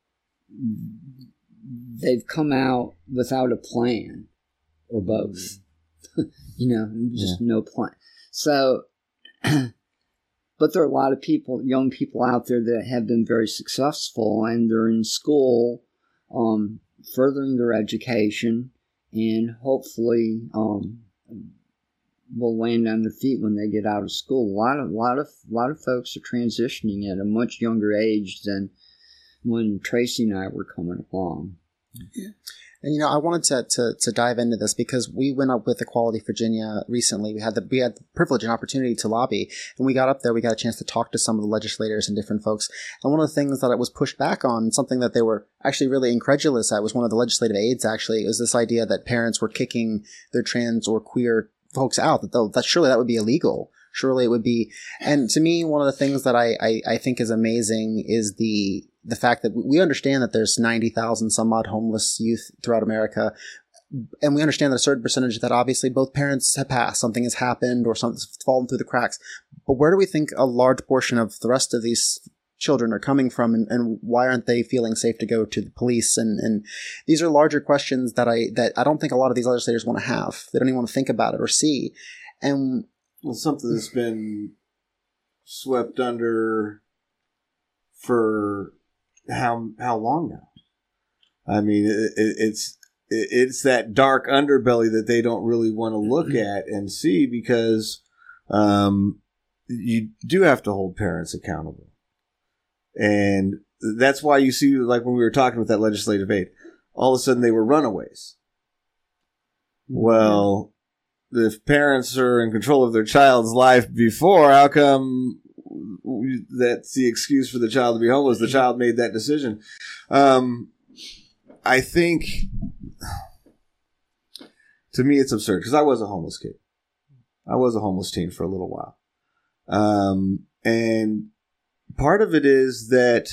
they've come out without a plan, or both. You know, just yeah. no plan. So, but there are a lot of people, young people out there that have been very successful, and they're in school, um, furthering their education, and hopefully um, will land on their feet when they get out of school. A lot of, lot of, lot of folks are transitioning at a much younger age than when Tracy and I were coming along. Yeah. And, you know, I wanted to, to to dive into this because we went up with Equality Virginia recently. We had the we had the privilege and opportunity to lobby, and we got up there. We got a chance to talk to some of the legislators and different folks. And one of the things that I was pushed back on, something that they were actually really incredulous at, was one of the legislative aides. Actually, is this idea that parents were kicking their trans or queer folks out. That that surely that would be illegal. Surely it would be. And to me, one of the things that I I, I think is amazing is the. The fact that we understand that there's ninety thousand some odd homeless youth throughout America, and we understand that a certain percentage that obviously both parents have passed, something has happened, or something's fallen through the cracks. But where do we think a large portion of the rest of these children are coming from, and, and why aren't they feeling safe to go to the police? And, and these are larger questions that I that I don't think a lot of these legislators want to have. They don't even want to think about it or see. And well, something that's been swept under for how how long now? I mean, it, it, it's it, it's that dark underbelly that they don't really want to look at and see, because um, you do have to hold parents accountable, and that's why you see, like when we were talking with that legislative aide, all of a sudden they were runaways. Well, if parents are in control of their child's life before, how come that's the excuse for the child to be homeless? The child made that decision. Um, I think, to me, it's absurd, because I was a homeless kid. I was a homeless teen for a little while. Um, and part of it is that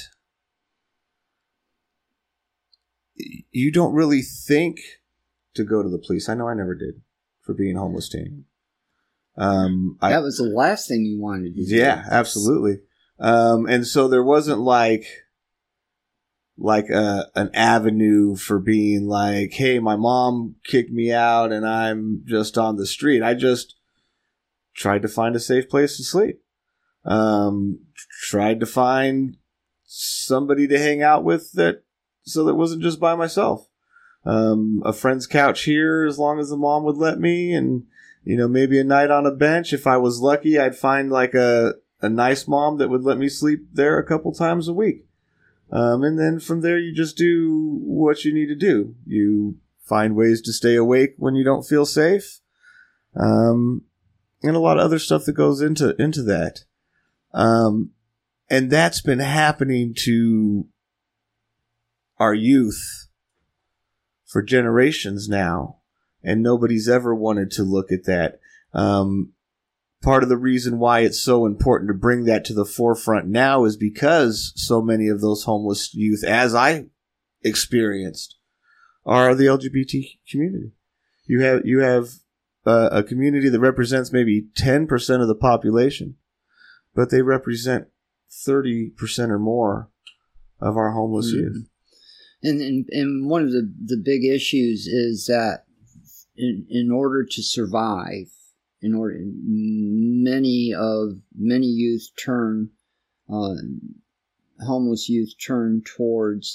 you don't really think to go to the police. I know I never did for being a homeless teen. Um, that I, was the last thing you wanted to do. Yeah, absolutely. Um, and so there wasn't like, like a, an avenue for being like, hey, my mom kicked me out and I'm just on the street. I just tried to find a safe place to sleep. Um, tried to find somebody to hang out with that, so that it wasn't just by myself. Um, a friend's couch here, as long as the mom would let me, and you know, maybe a night on a bench. If I was lucky, I'd find like a, a nice mom that would let me sleep there a couple times a week. Um, and then from there, you just do what you need to do. You find ways to stay awake when you don't feel safe. Um, and a lot of other stuff that goes into, into that. Um, and that's been happening to our youth for generations now. And nobody's ever wanted to look at that. Um, part of the reason why it's so important to bring that to the forefront now is because so many of those homeless youth, as I experienced, are the L G B T community. You have you have uh, a community that represents maybe ten percent of the population, but they represent thirty percent or more of our homeless mm-hmm. youth. And, and and one of the, the big issues is that In, in order to survive, in order many of many youth turn, uh, homeless youth turn towards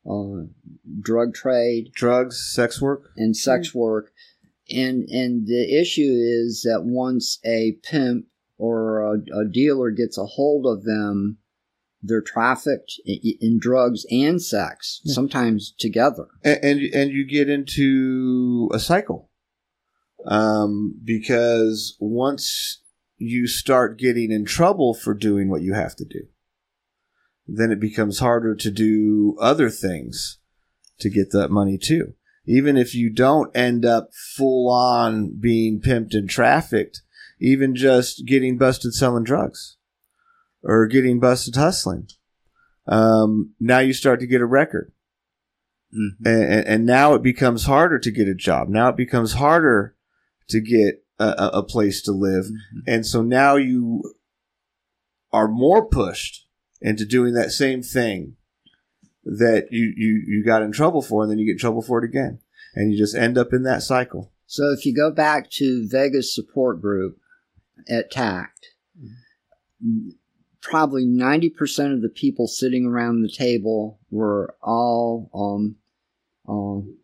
uh, drug trade, drugs, sex work, and sex mm-hmm. work. And and the issue is that once a pimp or a, a dealer gets a hold of them, they're trafficked in, in drugs and sex, yeah. sometimes together. And, and and you get into a cycle, um, because once you start getting in trouble for doing what you have to do, then it becomes harder to do other things to get that money too. Even if you don't end up full on being pimped and trafficked, even just getting busted selling drugs or getting busted hustling. Um, now you start to get a record. Mm-hmm. And, and now it becomes harder to get a job. Now it becomes harder to get a, a place to live. Mm-hmm. And so now you are more pushed into doing that same thing that you, you, you got in trouble for, and then you get in trouble for it again. And you just end up in that cycle. So if you go back to Vega's support group at TACT, mm-hmm. probably ninety percent of the people sitting around the table were all um, um,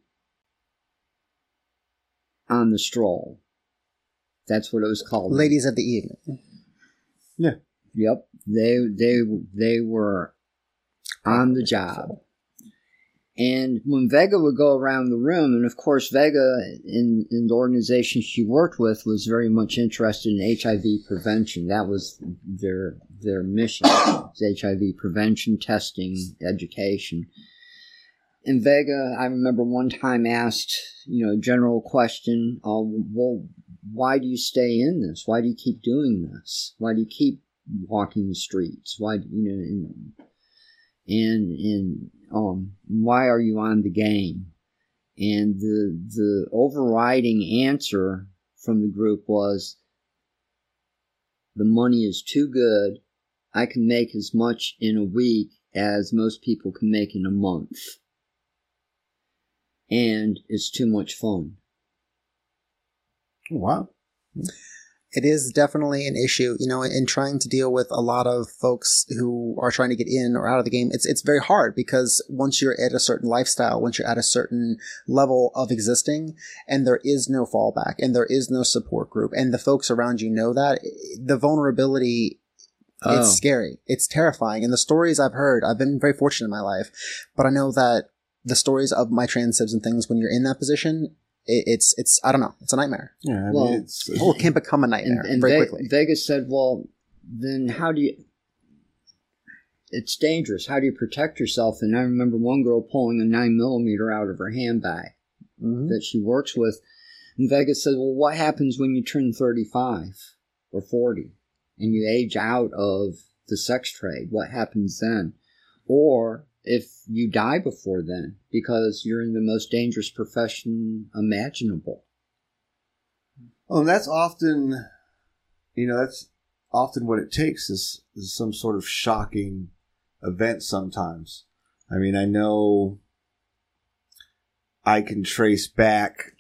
on the stroll. That's what it was called. Ladies of the evening. Yeah. Yep. They, they, they were on the job. And when Vega would go around the room, and of course Vega in, in the organization she worked with was very much interested in H I V prevention. That was their their mission, was H I V prevention, testing, education. And Vega, I remember one time asked, you know, a general question, uh, well, why do you stay in this? Why do you keep doing this? Why do you keep walking the streets? Why, you know, and, and, and um, why are you on the game? And the the overriding answer from the group was, the money is too good. I can make as much in a week as most people can make in a month. And it's too much fun. Wow. It is definitely an issue, you know, in trying to deal with a lot of folks who are trying to get in or out of the game. It's it's very hard because once you're at a certain lifestyle, once you're at a certain level of existing, and there is no fallback, and there is no support group, and the folks around you know that, the vulnerability, oh. it's scary. It's terrifying. And the stories I've heard, I've been very fortunate in my life, but I know that the stories of my trans sibs and things, when you're in that position, it, it's, it's, I don't know, it's a nightmare. Yeah, I well, mean, it's, oh, it can become a nightmare and, and very Ve- quickly. Vegas said, well, then how do you, it's dangerous. How do you protect yourself? And I remember one girl pulling a nine millimeter out of her handbag mm-hmm. that she works with. And Vegas said, well, what happens when you turn thirty-five or forty and you age out of the sex trade? What happens then? Or if you die before then, because you're in the most dangerous profession imaginable. Well, and that's often, you know, that's often what it takes is, is some sort of shocking event sometimes. I mean, I know I can trace back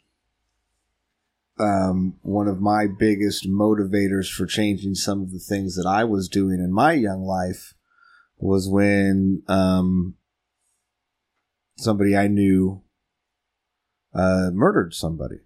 um, one of my biggest motivators for changing some of the things that I was doing in my young life was when um, somebody I knew uh, murdered somebody.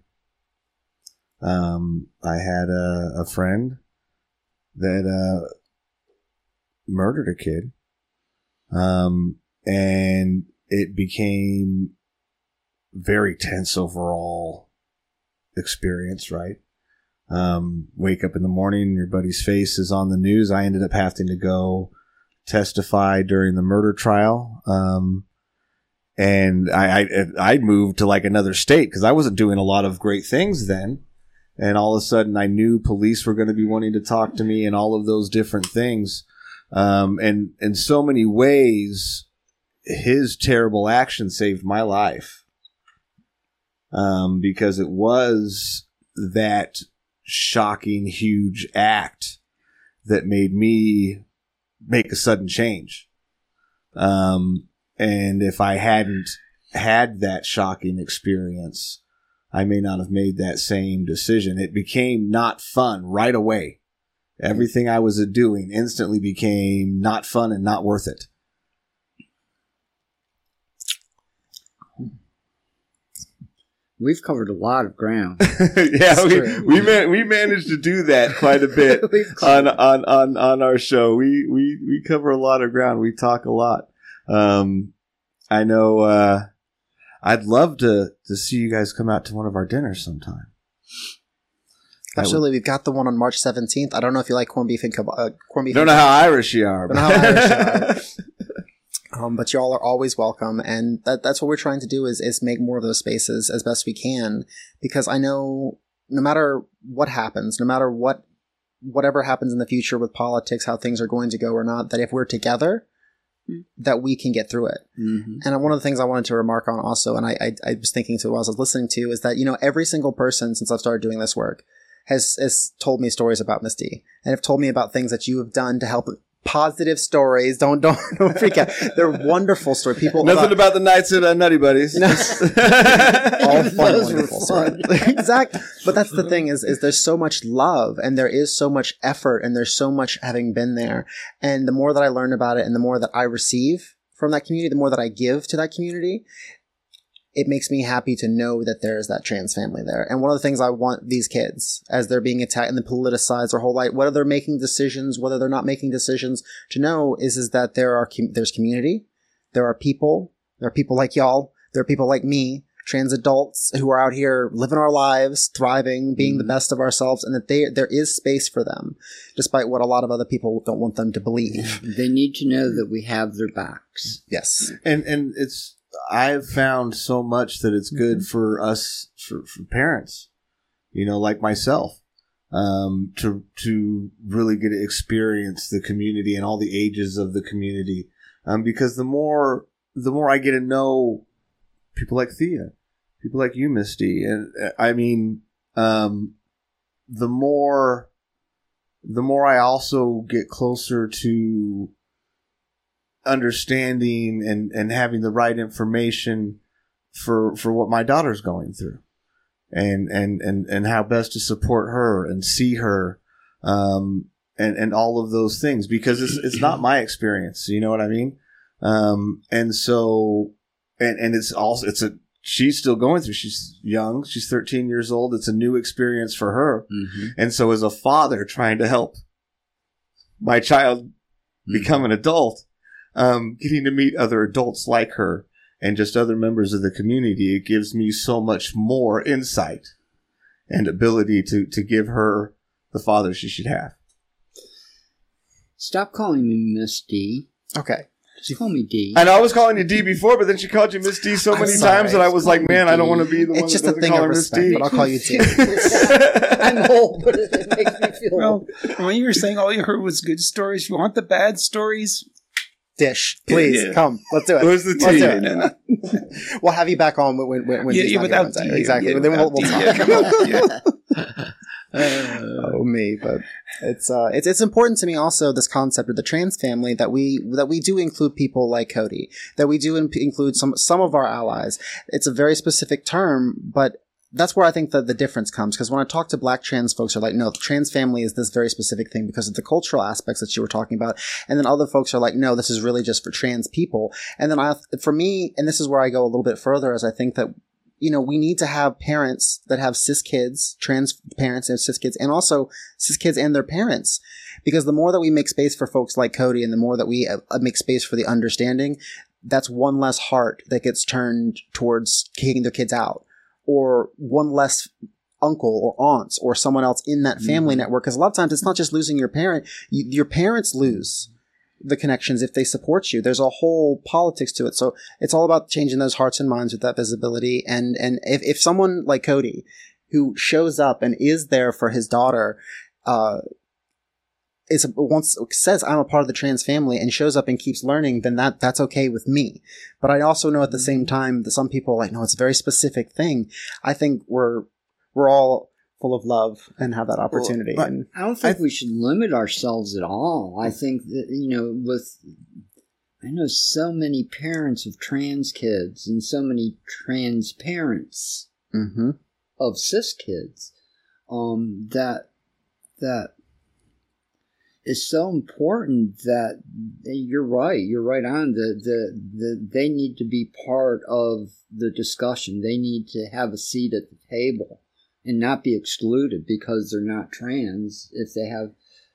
Um, I had a, a friend that uh, murdered a kid, um, and it became very tense overall experience, right? Um, wake up in the morning, your buddy's face is on the news. I ended up having to go testify during the murder trial. Um, and I, I, I moved to like another state because I wasn't doing a lot of great things then. And all of a sudden I knew police were going to be wanting to talk to me and all of those different things. Um, and in so many ways, his terrible action saved my life. Um, because it was that shocking, huge act that made me make a sudden change. Um, and if I hadn't had that shocking experience, I may not have made that same decision. It became not fun right away. Everything I was doing instantly became not fun and not worth it. We've covered a lot of ground. yeah, we we, man, we managed to do that quite a bit on, on on on our show. We we we cover a lot of ground. We talk a lot. Um, I know. Uh, I'd love to to see you guys come out to one of our dinners sometime. Absolutely, we've got the one on March seventeenth. I don't know if you like corned beef and kebab. Uh, corned beef. Don't know how Irish you are. Don't know how Irish you are. Um, but y'all are always welcome, and that, that's what we're trying to do is is make more of those spaces as best we can, because I know no matter what happens, no matter what whatever happens in the future with politics, how things are going to go or not, that if we're together, that we can get through it. Mm-hmm. And one of the things I wanted to remark on also, and I, I, I was thinking to while I was listening to, is that, you know, every single person since I've started doing this work has, has told me stories about Misty, and have told me about things that you have done to help. Positive stories. Don't don't don't freak out. They're wonderful stories. People nothing about, about the nights at uh, Nutty Buddies. No. All fun, wonderful stories. Exactly. But that's the thing is is there's so much love, and there is so much effort, and there's so much having been there. And the more that I learn about it, and the more that I receive from that community, the more that I give to that community, it makes me happy to know that there is that trans family there. And one of the things I want these kids, as they're being attacked and politicized their whole life, whether they're making decisions, whether they're not making decisions, to know is, is that there are there's community, there are people, there are people like y'all, there are people like me, trans adults who are out here living our lives, thriving, being mm. the best of ourselves, and that they there is space for them, despite what a lot of other people don't want them to believe. They need to know that we have their backs. Yes. And and it's I've found so much that it's good for us, for, for parents, you know, like myself, um, to to really get to experience the community and all the ages of the community, um, because the more the more I get to know people like Thea, people like you, Misty, and I mean, um, the more the more I also get closer to understanding and, and having the right information for for what my daughter's going through, and and and and how best to support her and see her, um and and all of those things, because it's it's not my experience, you know what I mean, um and so and and it's also it's a she's still going through, she's young, she's thirteen years old, it's a new experience for her, mm-hmm. and so as a father trying to help my child mm-hmm. become an adult, Um, getting to meet other adults like her and just other members of the community, it gives me so much more insight and ability to, to give her the father she should have. Stop calling me Miss D. Okay. Just call me D. I know I was calling you D before, but then she called you Miss D so I'm many sorry. times that I was Call like, man, me I don't D. want to be the It's one just that a doesn't thing call of her Miss respect, D. but I'll call you D. I'm old, but it makes me feel Well, old. when you were saying all you heard was good stories, if you want the bad stories, Dish, please, Yeah. come. Let's do it. Where's the Let's tea? do it. no, no. We'll have you back on when when, when Yeah, she's yeah, not without here Wednesday. D, Exactly. yeah, then we'll, without we'll D, talk. yeah, come on, yeah. Oh me, but it's uh it's it's important to me also, this concept of the trans family, that we that we do include people like Cody, that we do in- include some some of our allies. It's a very specific term, but that's where I think that the difference comes, because when I talk to black trans folks, are like, no, the trans family is this very specific thing because of the cultural aspects that you were talking about. And then other folks are like, no, this is really just for trans people. And then I, for me, and this is where I go a little bit further, as I think that, you know, we need to have parents that have cis kids, trans parents and cis kids, and also cis kids and their parents. Because the more that we make space for folks like Cody, and the more that we uh, make space for the understanding, that's one less heart that gets turned towards kicking their kids out, or one less uncle or aunts or someone else in that family mm-hmm. network. Because a lot of times it's not just losing your parent. You, your parents lose the connections if they support you. There's a whole politics to it. So it's all about changing those hearts and minds with that visibility. And and if, if someone like Cody, who shows up and is there for his daughter, uh, is once says I'm a part of the trans family and shows up and keeps learning, then that that's okay with me. But I also know at the same time that some people are like, no, it's a very specific thing. I think we're we're all full of love and have that opportunity. Well, and I don't think I, we should limit ourselves at all. I think that, you know, with, I know so many parents of trans kids and so many trans parents mm-hmm. of cis kids, um, that, that is so important that you're right. You're right on. The, the, the, they need to be part of the discussion. They need to have a seat at the table and not be excluded because they're not trans. If they have,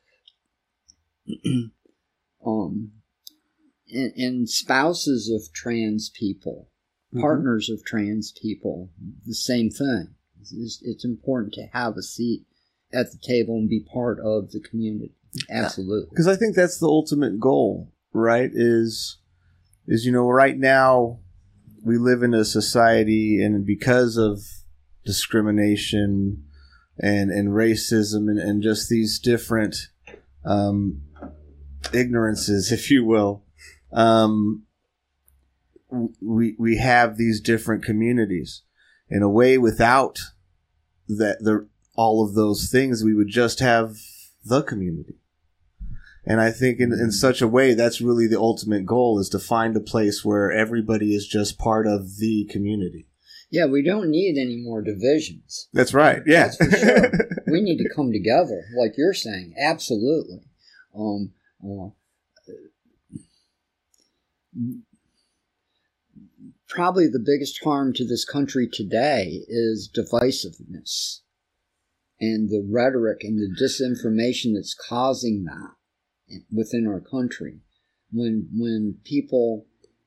um, and, and spouses of trans people, mm-hmm. partners of trans people, the same thing. It's, it's important to have a seat at the table and be part of the community. Absolutely. Because I think that's the ultimate goal, right? Is, is, you know, right now we live in a society, and because of discrimination and, and racism and, and just these different um, ignorances, if you will, um, we we have these different communities. In a way, without that, the all of those things, we would just have the community. And I think in, in such a way, that's really the ultimate goal, is to find a place where everybody is just part of the community. Yeah, we don't need any more divisions. That's right. Yeah. That's for sure. We need to come together, like you're saying. Absolutely. Um, uh, probably the biggest harm to this country today is divisiveness and the rhetoric and the disinformation that's causing that within our country. When when people,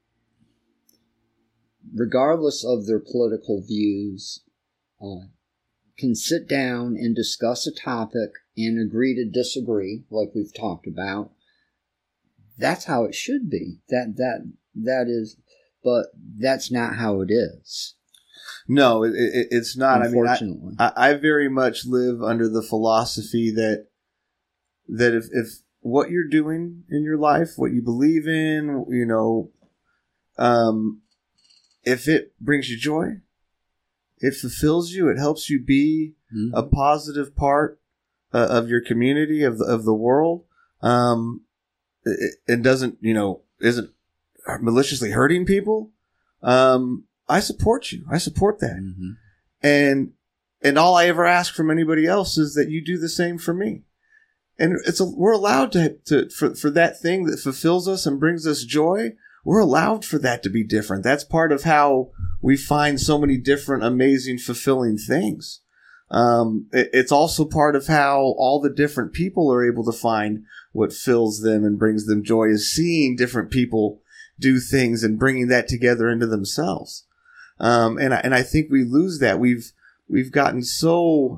regardless of their political views, uh, can sit down and discuss a topic and agree to disagree, like we've talked about, that's how it should be. That that that is, but that's not how it is. No, it, it, it's not. Unfortunately. I mean, I, I very much live under the philosophy that that if, if what you're doing in your life, what you believe in, you know, um, if it brings you joy, it fulfills you, it helps you be mm-hmm. a positive part uh, of your community, of the, of the world, um, it, it doesn't, you know, isn't maliciously hurting people, um, I support you. I support that. Mm-hmm. And and all I ever ask from anybody else is that you do the same for me. And it's a, we're allowed to, to for, for that thing that fulfills us and brings us joy, we're allowed for that to be different. That's part of how we find so many different, amazing, fulfilling things. Um, it, it's also part of how all the different people are able to find what fills them and brings them joy, is seeing different people do things and bringing that together into themselves. Um, and I, and I think we lose that. We've we've gotten so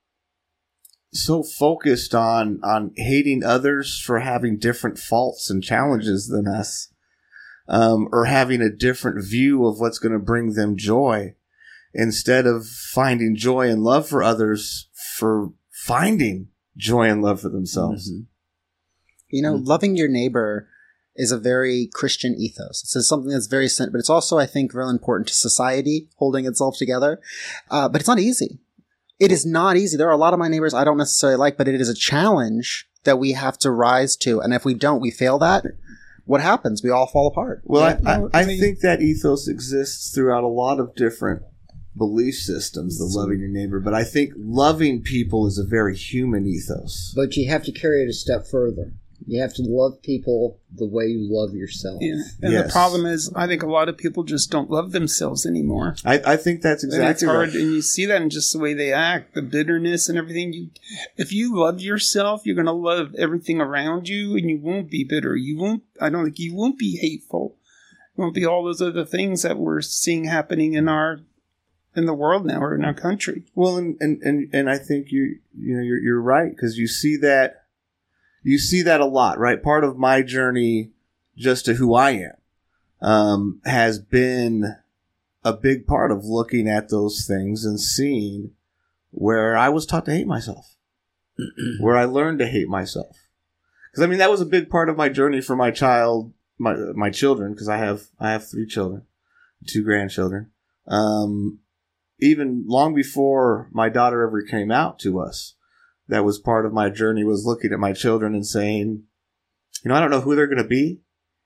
so focused on on hating others for having different faults and challenges than us, um, or having a different view of what's going to bring them joy, instead of finding joy and love for others for finding joy and love for themselves. Mm-hmm. You know, mm-hmm. loving your neighbor is a very Christian ethos. It's something that's very simple, but it's also, I think, really important to society holding itself together. Uh, but it's not easy. It is not easy. There are a lot of my neighbors I don't necessarily like, but it is a challenge that we have to rise to. And if we don't, we fail that. What happens? We all fall apart. Well, yeah, I, I, I think that ethos exists throughout a lot of different belief systems, the loving your neighbor. But I think loving people is a very human ethos. But you have to carry it a step further. You have to love people the way you love yourself. Yeah. And yes. The problem is, I think a lot of people just don't love themselves anymore. I, I think that's exactly and it's hard, right. And you see that in just the way they act, the bitterness and everything. You, if you love yourself, you're going to love everything around you, and you won't be bitter. You won't, I don't think you won't be hateful. You won't be all those other things that we're seeing happening in our in the world now, or in our country. Well, and and, and, and I think you you know you're you're right, because you see that. You see that a lot, right? Part of my journey just to who I am um, has been a big part of looking at those things and seeing where I was taught to hate myself, where I learned to hate myself. Because, I mean, that was a big part of my journey for my child, my my children, because I have I have three children, two grandchildren. Um, even long before my daughter ever came out to us, that was part of my journey, was looking at my children and saying, you know, I don't know who they're going to be,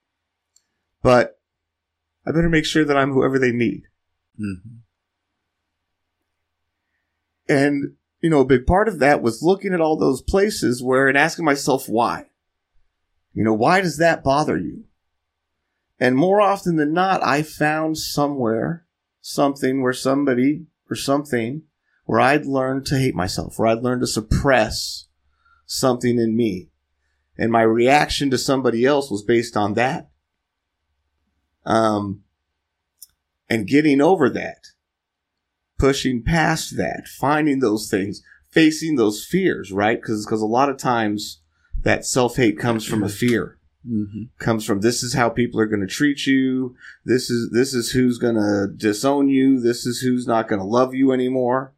but I better make sure that I'm whoever they need. Mm-hmm. And, you know, a big part of that was looking at all those places where, and asking myself why. You know, why does that bother you? And more often than not, I found somewhere, something where somebody or something where I'd learned to hate myself, where I'd learned to suppress something in me. And my reaction to somebody else was based on that. Um, and getting over that, pushing past that, finding those things, facing those fears, right? Because because a lot of times that self-hate comes from a fear. Mm-hmm. Comes from, this is how people are going to treat you. This is this is who's going to disown you. This is who's not going to love you anymore.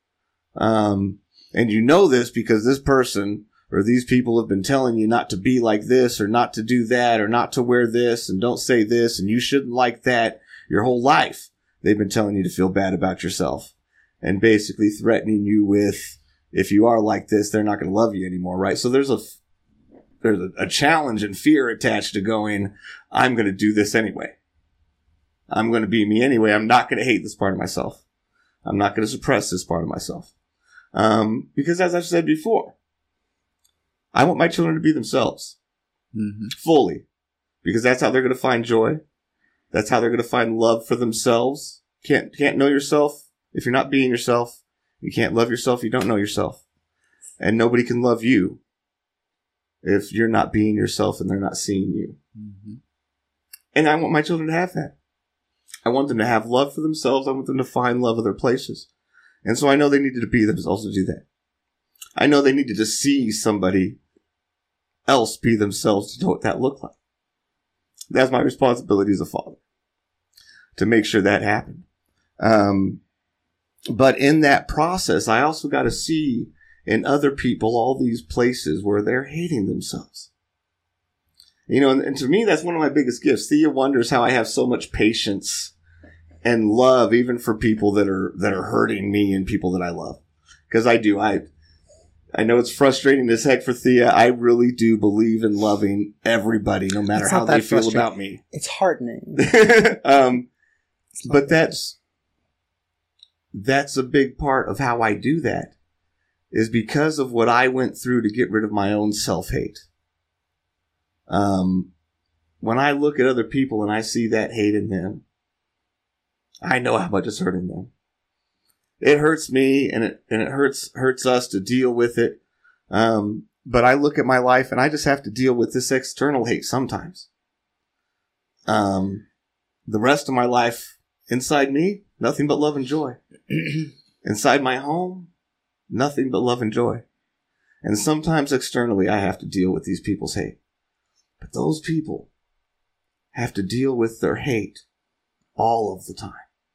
Um, and you know this because this person or these people have been telling you not to be like this or not to do that or not to wear this and don't say this and you shouldn't like that your whole life. They've been telling you to feel bad about yourself and basically threatening you with, if you are like this, they're not going to love you anymore, right? So there's a there's a, a challenge and fear attached to going, I'm going to do this anyway. I'm going to be me anyway. I'm not going to hate this part of myself. I'm not going to suppress this part of myself. Um, because as I've said before, I want my children to be themselves mm-hmm. fully, because that's how they're going to find joy. That's how they're going to find love for themselves. Can't, can't know yourself if you're not being yourself. You can't love yourself if you don't know yourself. And nobody can love you if you're not being yourself and they're not seeing you. Mm-hmm. And I want my children to have that. I want them to have love for themselves. I want them to find love other places. And so I know they needed to be themselves to do that. I know they needed to see somebody else be themselves to know what that looked like. That's my responsibility as a father, to make sure that happened. Um, but in that process, I also got to see in other people all these places where they're hating themselves. You know, and, and to me, that's one of my biggest gifts. Thea wonders how I have so much patience and love, even for people that are that are hurting me and people that I love. Because I do. I I know it's frustrating as heck for Thea. I really do believe in loving everybody, no matter how they feel about me. It's heartening. um, it's but that's that's a big part of how I do that, is because of what I went through to get rid of my own self-hate. Um, when I look at other people and I see that hate in them, I know how much it's hurting them. It hurts me, and it and it hurts hurts us to deal with it. Um, but I look at my life, and I just have to deal with this external hate sometimes. Um, the rest of my life, inside me, nothing but love and joy. Inside my home, nothing but love and joy. And sometimes externally, I have to deal with these people's hate. But those people have to deal with their hate all of the time.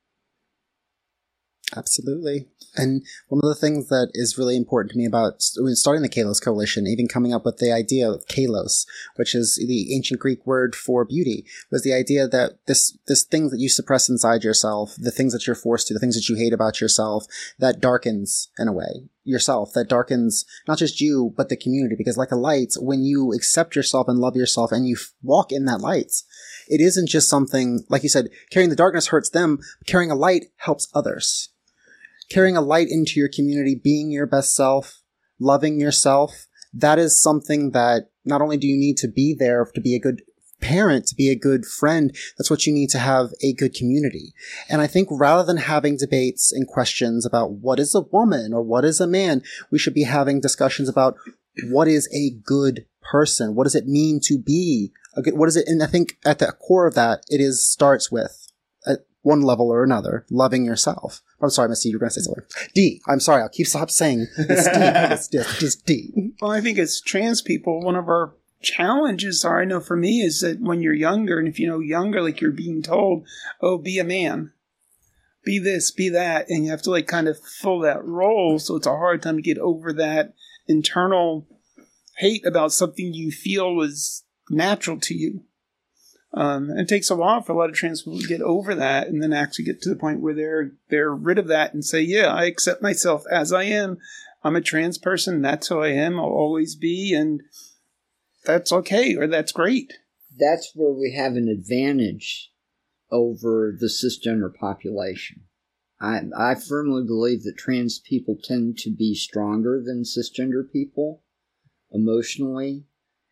Absolutely. And one of the things that is really important to me about starting the Kalos Coalition, even coming up with the idea of Kalos, which is the ancient Greek word for beauty, was the idea that this this thing that you suppress inside yourself, the things that you're forced to, the things that you hate about yourself, that darkens, in a way, yourself, that darkens not just you, but the community. Because like a light, when you accept yourself and love yourself and you walk in that light, it isn't just something, like you said, carrying the darkness hurts them, carrying a light helps others. Carrying a light into your community, being your best self, loving yourself, that is something that not only do you need to be there to be a good parent, to be a good friend, that's what you need to have a good community. And I think rather than having debates and questions about what is a woman or what is a man, we should be having discussions about what is a good person? What does it mean to be a good, what is it? And I think at the core of that, it is starts with, at one level or another, loving yourself. I'm sorry, Miss D, you're going to say something. D, I'm sorry, I'll keep stop saying it's D. It's just, just D. Well, I think as trans people, one of our challenges are, I know for me, is that when you're younger, and if you know younger, like you're being told, oh, be a man, be this, be that, and you have to like kind of fill that role, so it's a hard time to get over that internal hate about something you feel was natural to you. Um, it takes a while for a lot of trans people to get over that and then actually get to the point where they're they're rid of that and say, yeah, I accept myself as I am. I'm a trans person. That's who I am. I'll always be. And that's okay, or that's great. That's where we have an advantage over the cisgender population. I, I firmly believe that trans people tend to be stronger than cisgender people emotionally.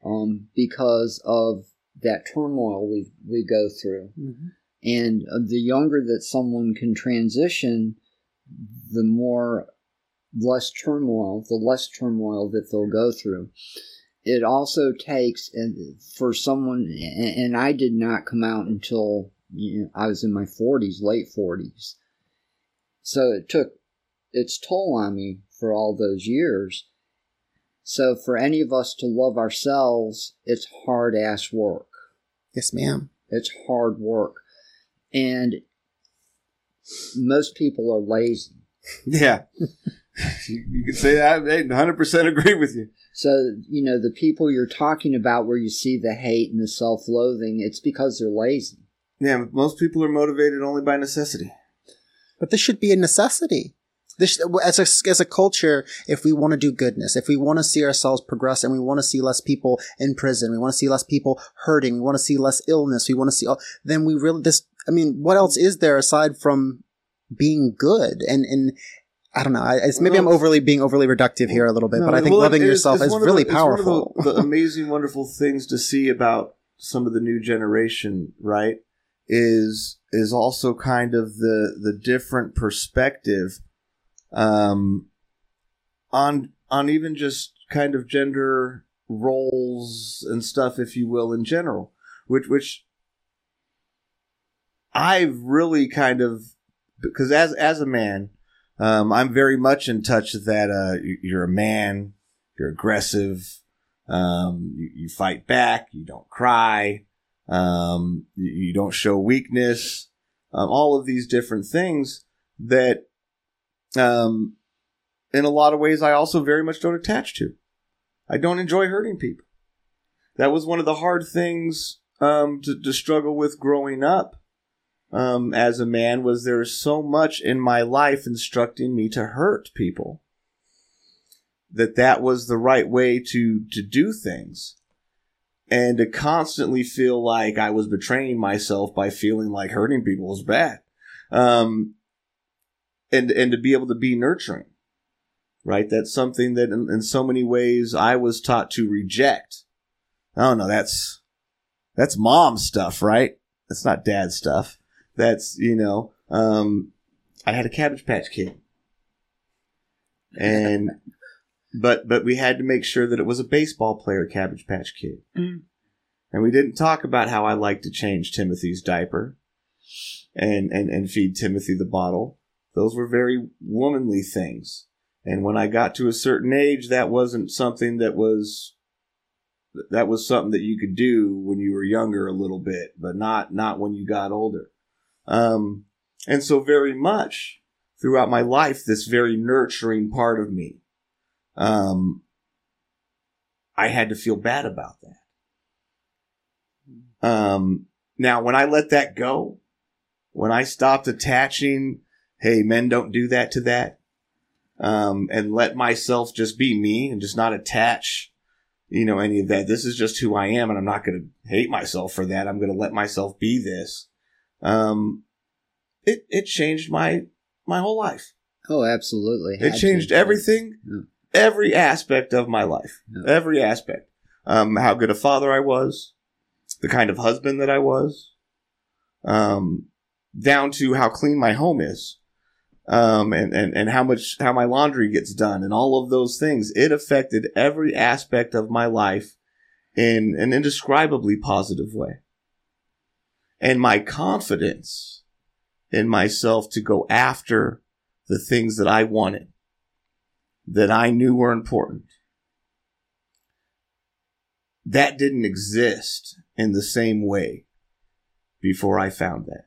um, because of that turmoil we we go through. Mm-hmm. And the younger that someone can transition, the more less turmoil, the less turmoil that they'll go through. It also takes, for someone, and I did not come out until, you know, I was in my forties, late forties. So it took its toll on me for all those years. So for any of us to love ourselves, it's hard-ass work. Yes, ma'am. It's hard work. And most people are lazy. Yeah. you, you can say that. I one hundred percent agree with you. So, you know, the people you're talking about where you see the hate and the self-loathing, it's because they're lazy. Yeah, most people are motivated only by necessity. But this should be a necessity. This, as a, as a culture, if we want to do goodness, if we want to see ourselves progress and we want to see less people in prison, we want to see less people hurting, we want to see less illness, we want to see, all, then we really, this, I mean, what else is there aside from being good? And, and I don't know, I, it's, maybe well, I'm overly being overly reductive here a little bit, no, but I think well, loving yourself is really the, powerful. It's one of the, the amazing, wonderful things to see about some of the new generation, right, is, is also kind of the, the different perspective Um, on on even just kind of gender roles and stuff, if you will, in general, which which I've really kind of, because as as a man, um, I'm very much in touch that uh, you're a man, you're aggressive, um, you, you fight back, you don't cry, um, you, you don't show weakness, um, all of these different things that. Um, in a lot of ways, I also very much don't attach to. I don't enjoy hurting people. That was one of the hard things um, to, to struggle with growing up um, as a man, was there was so much in my life instructing me to hurt people. That that was the right way to, to do things. And to constantly feel like I was betraying myself by feeling like hurting people was bad. Um And and to be able to be nurturing, right? That's something that in, in so many ways I was taught to reject. I don't know, that's that's mom stuff, right? That's not dad stuff. That's, you know, um, I had a Cabbage Patch Kid. And, but but we had to make sure that it was a baseball player Cabbage Patch Kid. Mm. And we didn't talk about how I like to change Timothy's diaper and, and, and feed Timothy the bottle. Those were very womanly things. And when I got to a certain age, that wasn't something that was, that was something that you could do when you were younger a little bit, but not, not when you got older. Um, and so very much throughout my life, this very nurturing part of me, um, I had to feel bad about that. Um, now when I let that go, when I stopped attaching, hey, men don't do that to that. Um, and let myself just be me and just not attach, you know, any of that. This is just who I am, and I'm not going to hate myself for that. I'm going to let myself be this. Um, it, it changed my, my whole life. Oh, absolutely. It changed to. everything, yeah. every aspect of my life, yeah. every aspect. Um, how good a father I was, the kind of husband that I was, um, down to how clean my home is. Um, and, and, and how much, how my laundry gets done and all of those things. It affected every aspect of my life in an indescribably positive way. And my confidence in myself to go after the things that I wanted, that I knew were important, that didn't exist in the same way before I found that.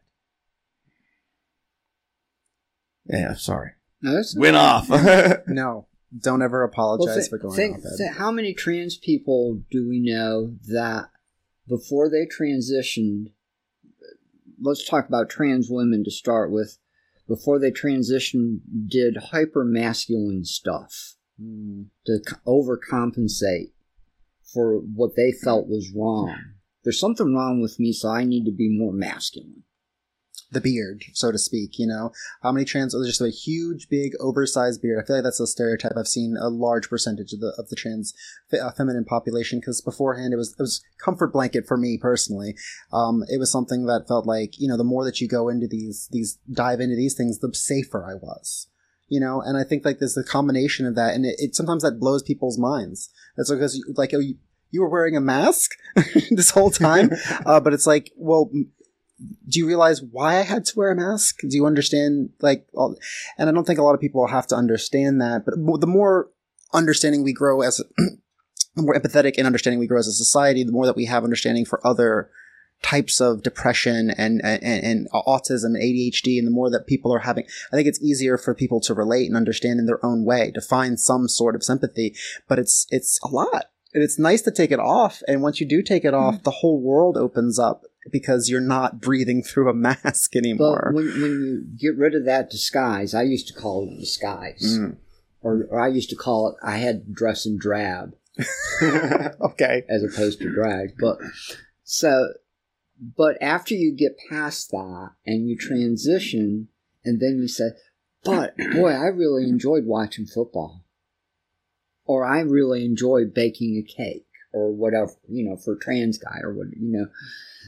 Yeah, sorry. No, that's Went off. No, don't ever apologize well, th- for going think, off. Th- how many trans people do we know that before they transitioned, let's talk about trans women to start with, before they transitioned, did hyper-masculine stuff mm. to c- overcompensate for what they felt was wrong. There's something wrong with me, so I need to be more masculine. the beard, so to speak, you know? How many trans, there's just a huge, big, oversized beard. I feel like that's a stereotype I've seen a large percentage of the of the trans uh, feminine population, because beforehand it was it was comfort blanket for me personally. Um, it was something that felt like, you know, the more that you go into these, these dive into these things, the safer I was. You know, and I think like there's a combination of that, and it, it sometimes that blows people's minds. That's because you, like you, you were wearing a mask this whole time, uh, but it's like, well, do you realize why I had to wear a mask? Do you understand, like, all, and I don't think a lot of people have to understand that, but the more understanding we grow as, the more empathetic and understanding we grow as a society, the more that we have understanding for other types of depression and, and, and autism and A D H D, and the more that people are having, I think it's easier for people to relate and understand in their own way, to find some sort of sympathy, but it's, it's a lot. And it's nice to take it off, and once you do take it off, mm. the whole world opens up, because you're not breathing through a mask anymore. But when, when you get rid of that disguise, I used to call it disguise. Mm. Or, or I used to call it, I had to dress in drab. Okay. As opposed to drag. But, so, but after you get past that and you transition, and then you say, but boy, I really enjoyed watching football. Or I really enjoy baking a cake. Or whatever, you know, for a trans guy or what, you know.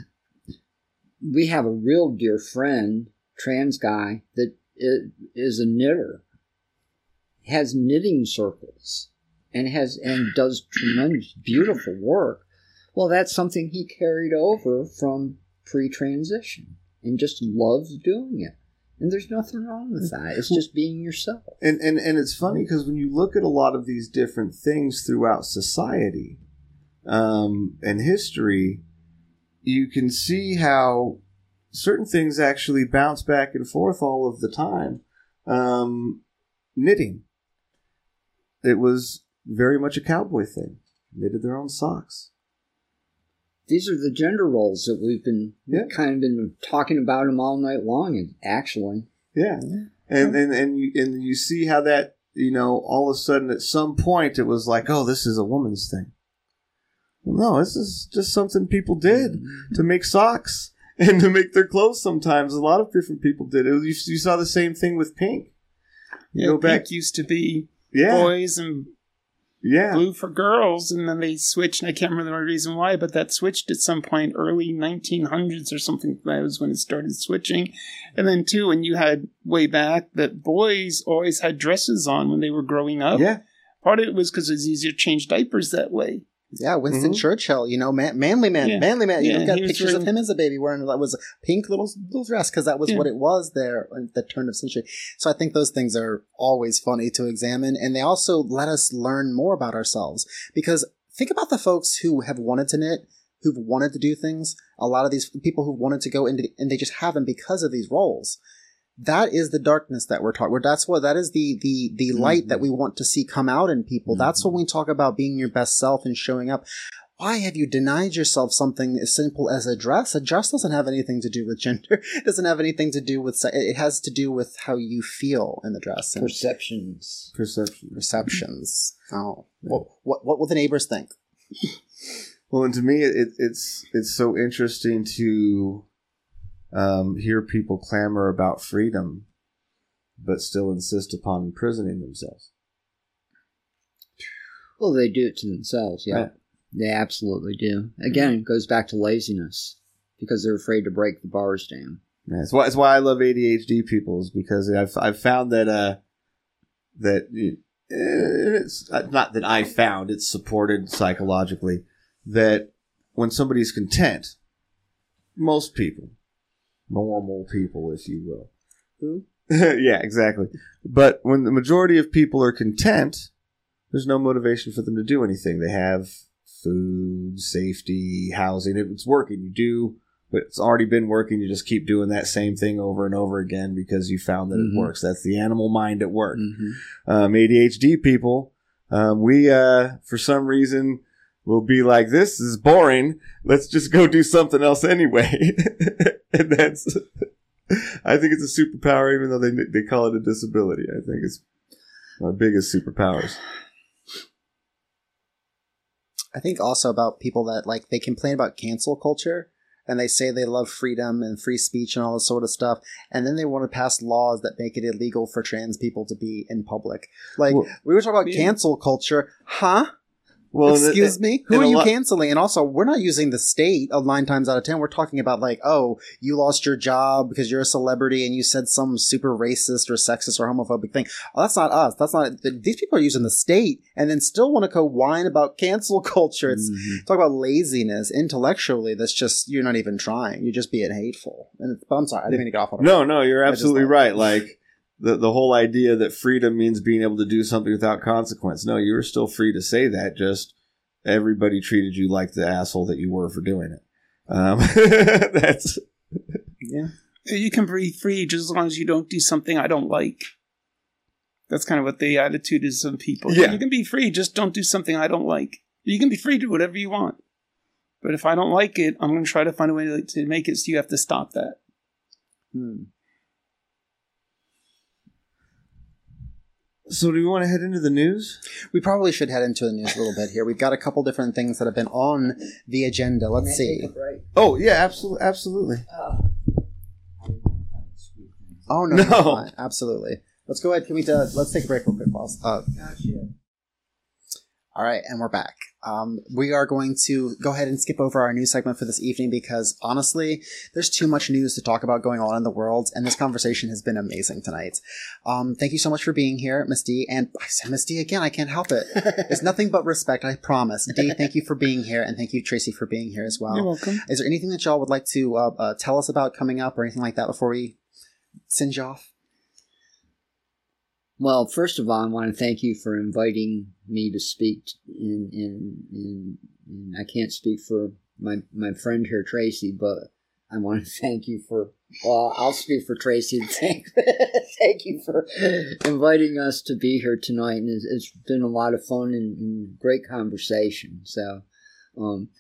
We have a real dear friend, trans guy, that is a knitter, has knitting circles, and has and does tremendous, beautiful work. Well, that's something he carried over from pre-transition and just loves doing it. And there's nothing wrong with that. It's just being yourself. And and, and it's funny because when you look at a lot of these different things throughout society um, and history, you can see how certain things actually bounce back and forth all of the time. Um, knitting. It was very much a cowboy thing. Knitted their own socks. These are the gender roles that we've been yeah. kind of been talking about them all night long, actually. Yeah. And, and, and, you, and you see how that, you know, all of a sudden at some point it was like, oh, this is a woman's thing. No, this is just something people did to make socks and to make their clothes sometimes. A lot of different people did it. You, you saw the same thing with Pink. You yeah, go back. Pink used to be yeah. boys and yeah. blue for girls, and then they switched, and I can't remember the reason why, but that switched at some point, early nineteen hundreds or something. That was when it started switching. And then, too, when you had way back that boys always had dresses on when they were growing up. Yeah. Part of it was because it was easier to change diapers that way. Yeah, Winston mm-hmm. Churchill, you know, man, manly man, yeah. manly man. You yeah, got pictures wearing, of him as a baby wearing that was a pink little little dress, because that was yeah. what it was there at the turn of century. So I think those things are always funny to examine, and they also let us learn more about ourselves. Because think about the folks who have wanted to knit, who've wanted to do things. A lot of these people who wanted to go into, and they just haven't because of these roles. That is the darkness that we're talking. That's what that is the the the light mm-hmm. that we want to see come out in people. Mm-hmm. That's when we talk about being your best self and showing up. Why have you denied yourself something as simple as a dress? A dress doesn't have anything to do with gender. It doesn't have anything to do with se- it has to do with how you feel in the dress. And perceptions. Perceptions. Perceptions. Oh, what what what will the neighbors think? Well, and to me, it, it's it's so interesting to. Um, hear people clamor about freedom, but still insist upon imprisoning themselves. Well, they do it to themselves, yeah. Right. They absolutely do. Again, it goes back to laziness, because they're afraid to break the bars down. Yeah, that's why, that's why I love A D H D people, is because I've I've found that uh, that it's not that I found, it's supported psychologically, that when somebody's content, most people. Normal people, if you will. Who? Yeah, exactly. But when the majority of people are content, there's no motivation for them to do anything. They have food, safety, housing. It's working. You do, but it's already been working. You just keep doing that same thing over and over again because you found that mm-hmm. it works. That's the animal mind at work. Mm-hmm. Um, A D H D people, um, we, uh, for some reason... will be like, this is boring. Let's just go do something else anyway. And that's, I think it's a superpower, even though they they call it a disability. I think it's my biggest superpowers. I think also about people that, like, they complain about cancel culture. and they say they love freedom and free speech and all this sort of stuff, and then they want to pass laws that make it illegal for trans people to be in public. Like, well, we were talking about yeah. cancel culture. Huh? Well, Excuse and, me? Who and are a you lot- canceling? And also, we're not using the state of nine times out of ten. We're talking about like, oh, you lost your job because you're a celebrity and you said some super racist or sexist or homophobic thing. Oh, that's not us. That's not. These people are using the state and then still want to go whine about cancel culture. It's Mhm. talk about laziness intellectually. That's just, you're not even trying. You're just being hateful. And but I'm sorry, I didn't mean to get off on a No, no, you're I just absolutely thought- right. Like the the whole idea that freedom means being able to do something without consequence. No, you were still free to say that. Just everybody treated you like the asshole that you were for doing it. Um, that's Yeah. You can be free just as long as you don't do something I don't like. That's kind of what the attitude is of people. Yeah. You can be free, just don't do something I don't like. You can be free to do whatever you want. But if I don't like it, I'm going to try to find a way to, to make it so you have to stop that. Hmm. so. Do we want to head into the news? We probably should head into the news a little bit here. We've got a couple different things that have been on the agenda. Let's see. Oh yeah, absolutely, absolutely. Oh no, No. no. Fine. Absolutely. Let's go ahead. Can we? Uh, let's take a break real quick, boss. Uh, all right, and we're back. Um, we are going to go ahead and skip over our news segment for this evening because honestly, there's too much news to talk about going on in the world, and this conversation has been amazing tonight. Um, thank you so much for being here, Miss D. And I said Miss D again. I can't help it. It's nothing but respect. I promise. D, thank you for being here, and thank you, Tracy, for being here as well. You're welcome. Is there anything that y'all would like to uh, uh, tell us about coming up or anything like that before we send you off? Well, first of all, I want to thank you for inviting me to speak. In, in, in, in I can't speak for my my friend here, Tracy, but I want to thank you for. Well, I'll speak for Tracy. And thank thank you for inviting us to be here tonight, and it's, it's been a lot of fun and, and great conversation. So, um,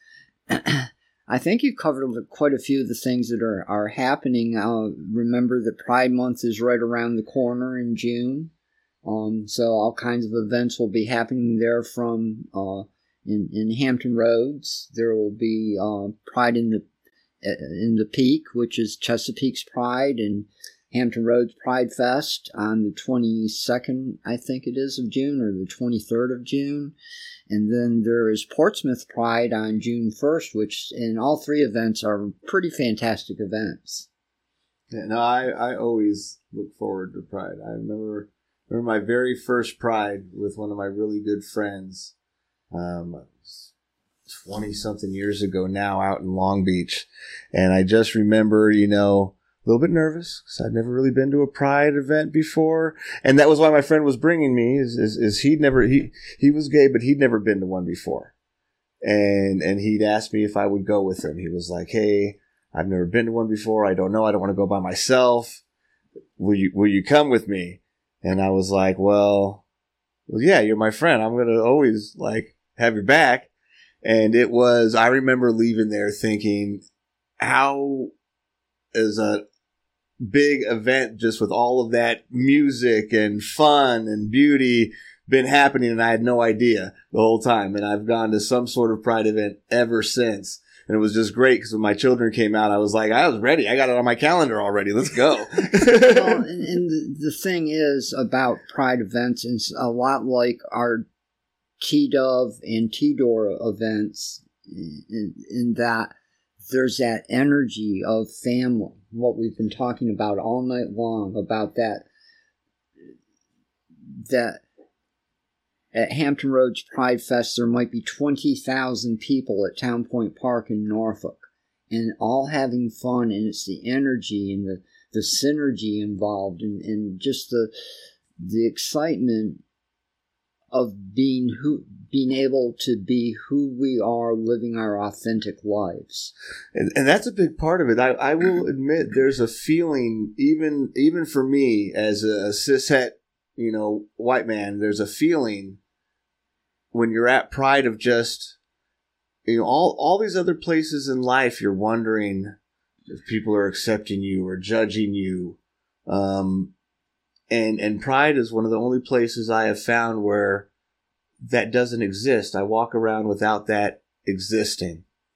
I think you covered quite a few of the things that are are happening. Uh, remember that Pride Month is right around the corner in June. Um, so all kinds of events will be happening there from uh, in in Hampton Roads. There will be uh, Pride in the in the Peak, which is Chesapeake's Pride, and Hampton Roads Pride Fest on the twenty-second, I think it is, of June, or the twenty-third of June. And then there is Portsmouth Pride on June first, which, and all three events are pretty fantastic events. Yeah, no, I, I always look forward to Pride. I remember remember my very first Pride with one of my really good friends, um, twenty something years ago now, out in Long Beach, and I just remember, you know, a little bit nervous because I'd never really been to a Pride event before, and that was why my friend was bringing me. Is is, is he'd never he he was gay, but he'd never been to one before, and and he'd asked me if I would go with him. He was like, "Hey, I've never been to one before. I don't know. I don't want to go by myself. Will you will you come with me?" And I was like, well, well, yeah, you're my friend. I'm gonna always like have your back. And it was, I remember leaving there thinking, how is a big event just with all of that music and fun and beauty been happening, and I had no idea the whole time. And I've gone to some sort of Pride event ever since. And it was just great because when my children came out, I was like, I was ready. I got it on my calendar already. Let's go. Well, and, and the, the thing is about Pride events, it's a lot like our T-Dove and T-Door events in, in that there's that energy of family, what we've been talking about all night long, about that, that at Hampton Roads Pride Fest, there might be twenty thousand people at Town Point Park in Norfolk, and all having fun, and it's the energy and the, the synergy involved, and, and just the the excitement of being who, being able to be who we are, living our authentic lives. And, and that's a big part of it. I, I will admit there's a feeling, even even for me as a, a cishet, you know, white man, there's a feeling when you're at Pride of just, you know, all, all these other places in life, you're wondering if people are accepting you or judging you. Um, and, and Pride is one of the only places I have found where that doesn't exist. I walk around without that existing.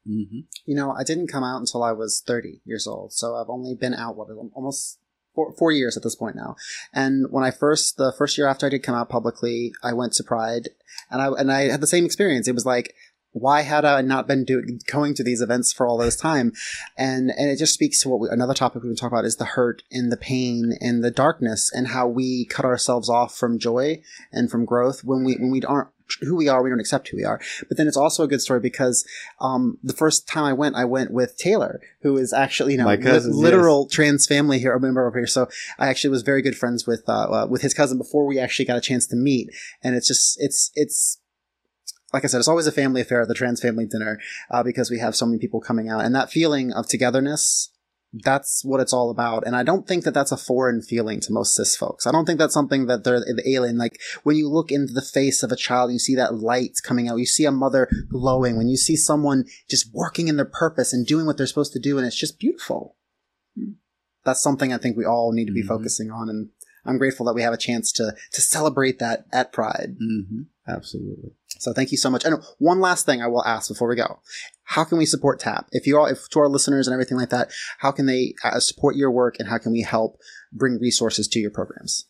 Mm-hmm. You know, I didn't come out until I was thirty years old, so I've only been out, what, almost four, four years at this point now. And when I first, the first year after I did come out publicly, I went to Pride, and I and I had the same experience. It was like, why had I not been doing going to these events for all this time? And and it just speaks to what we, another topic we can talk about is the hurt and the pain and the darkness, and how we cut ourselves off from joy and from growth when we when we aren't who we are, we don't accept who we are. But then it's also a good story because um, the first time I went, I went with Taylor, who is actually, you know, My cousins, li- literal yes. trans family here, a member over here. So I actually was very good friends with uh, uh, with his cousin before we actually got a chance to meet. And it's just, it's, it's, like I said, it's always a family affair at the trans family dinner uh, because we have so many people coming out. And that feeling of togetherness, that's what it's all about. And I don't think that that's a foreign feeling to most cis folks. I don't think that's something that they're the alien. Like when you look into the face of a child, you see that light coming out. You see a mother glowing. When you see someone just working in their purpose and doing what they're supposed to do, and it's just beautiful. That's something I think we all need to be mm-hmm. focusing on. And I'm grateful that we have a chance to to celebrate that at Pride. Mm-hmm. Absolutely. So thank you so much. And one last thing I will ask before we go. How can we support TAP? If you all, if to our listeners and everything like that, how can they uh, support your work, and how can we help bring resources to your programs?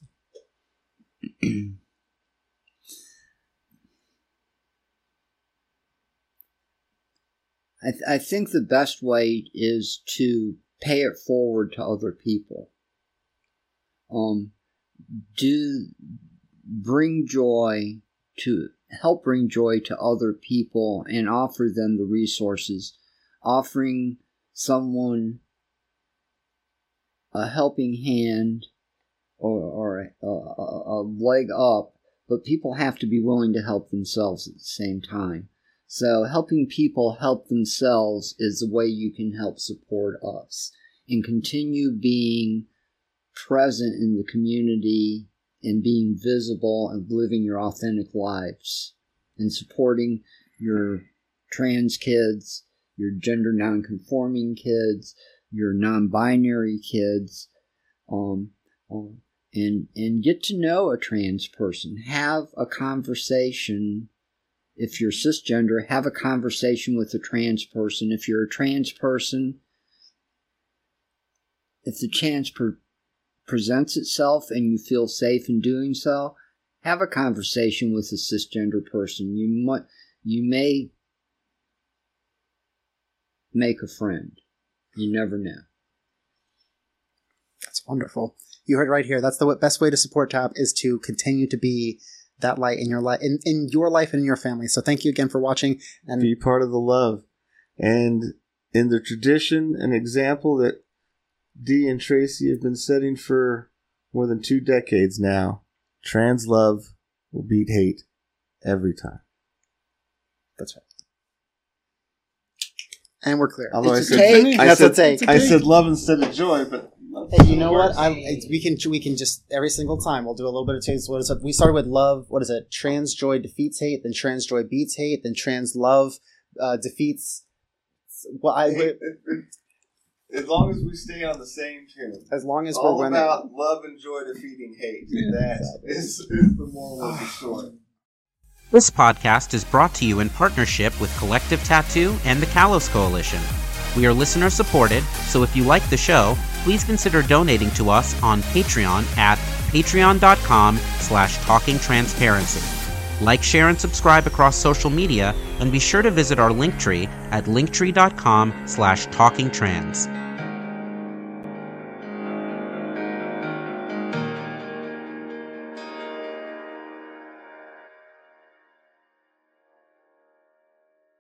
I, th- I think the best way is to pay it forward to other people. Um, do bring joy to help bring joy to other people and offer them the resources. Offering someone a helping hand or, or a, a, a leg up, but people have to be willing to help themselves at the same time. So helping people help themselves is the way you can help support us and continue being present in the community and being visible and living your authentic lives and supporting your trans kids, your gender non-conforming kids, your non-binary kids, um, um, and and get to know a trans person. Have a conversation. If you're cisgender, have a conversation with a trans person. If you're a trans person, if the chance per- presents itself and you feel safe in doing so, have a conversation with a cisgender person. You might, you may make a friend. You never know. That's wonderful. You heard right here. That's the best way to support TAP, is to continue to be that light in your life, in, in your life and in your family. So thank you again for watching. And be part of the love. And in the tradition and example that Dee and Tracy have been setting for more than two decades now, trans love will beat hate every time. That's right. And we're clear. Although it's I a said, take. I That's said, a take. I said love instead of joy, but hey, you know what? I, we can we can just every single time we'll do a little bit of change. What is it? We started with love. What is it? Trans joy defeats hate. Then trans joy beats hate. Then trans love uh, defeats. Well, I. It, it, it, as long as we stay on the same tune. As long as all we're about winning. Love and joy defeating hate. Yeah. That is, is the moral of the story. This podcast is brought to you in partnership with Collective Tattoo and the Kalos Coalition. We are listener supported, so if you like the show, please consider donating to us on Patreon at patreon.com slash talkingtransparency. Like, share, and subscribe across social media, and be sure to visit our Linktree at linktree.com slash talkingtrans.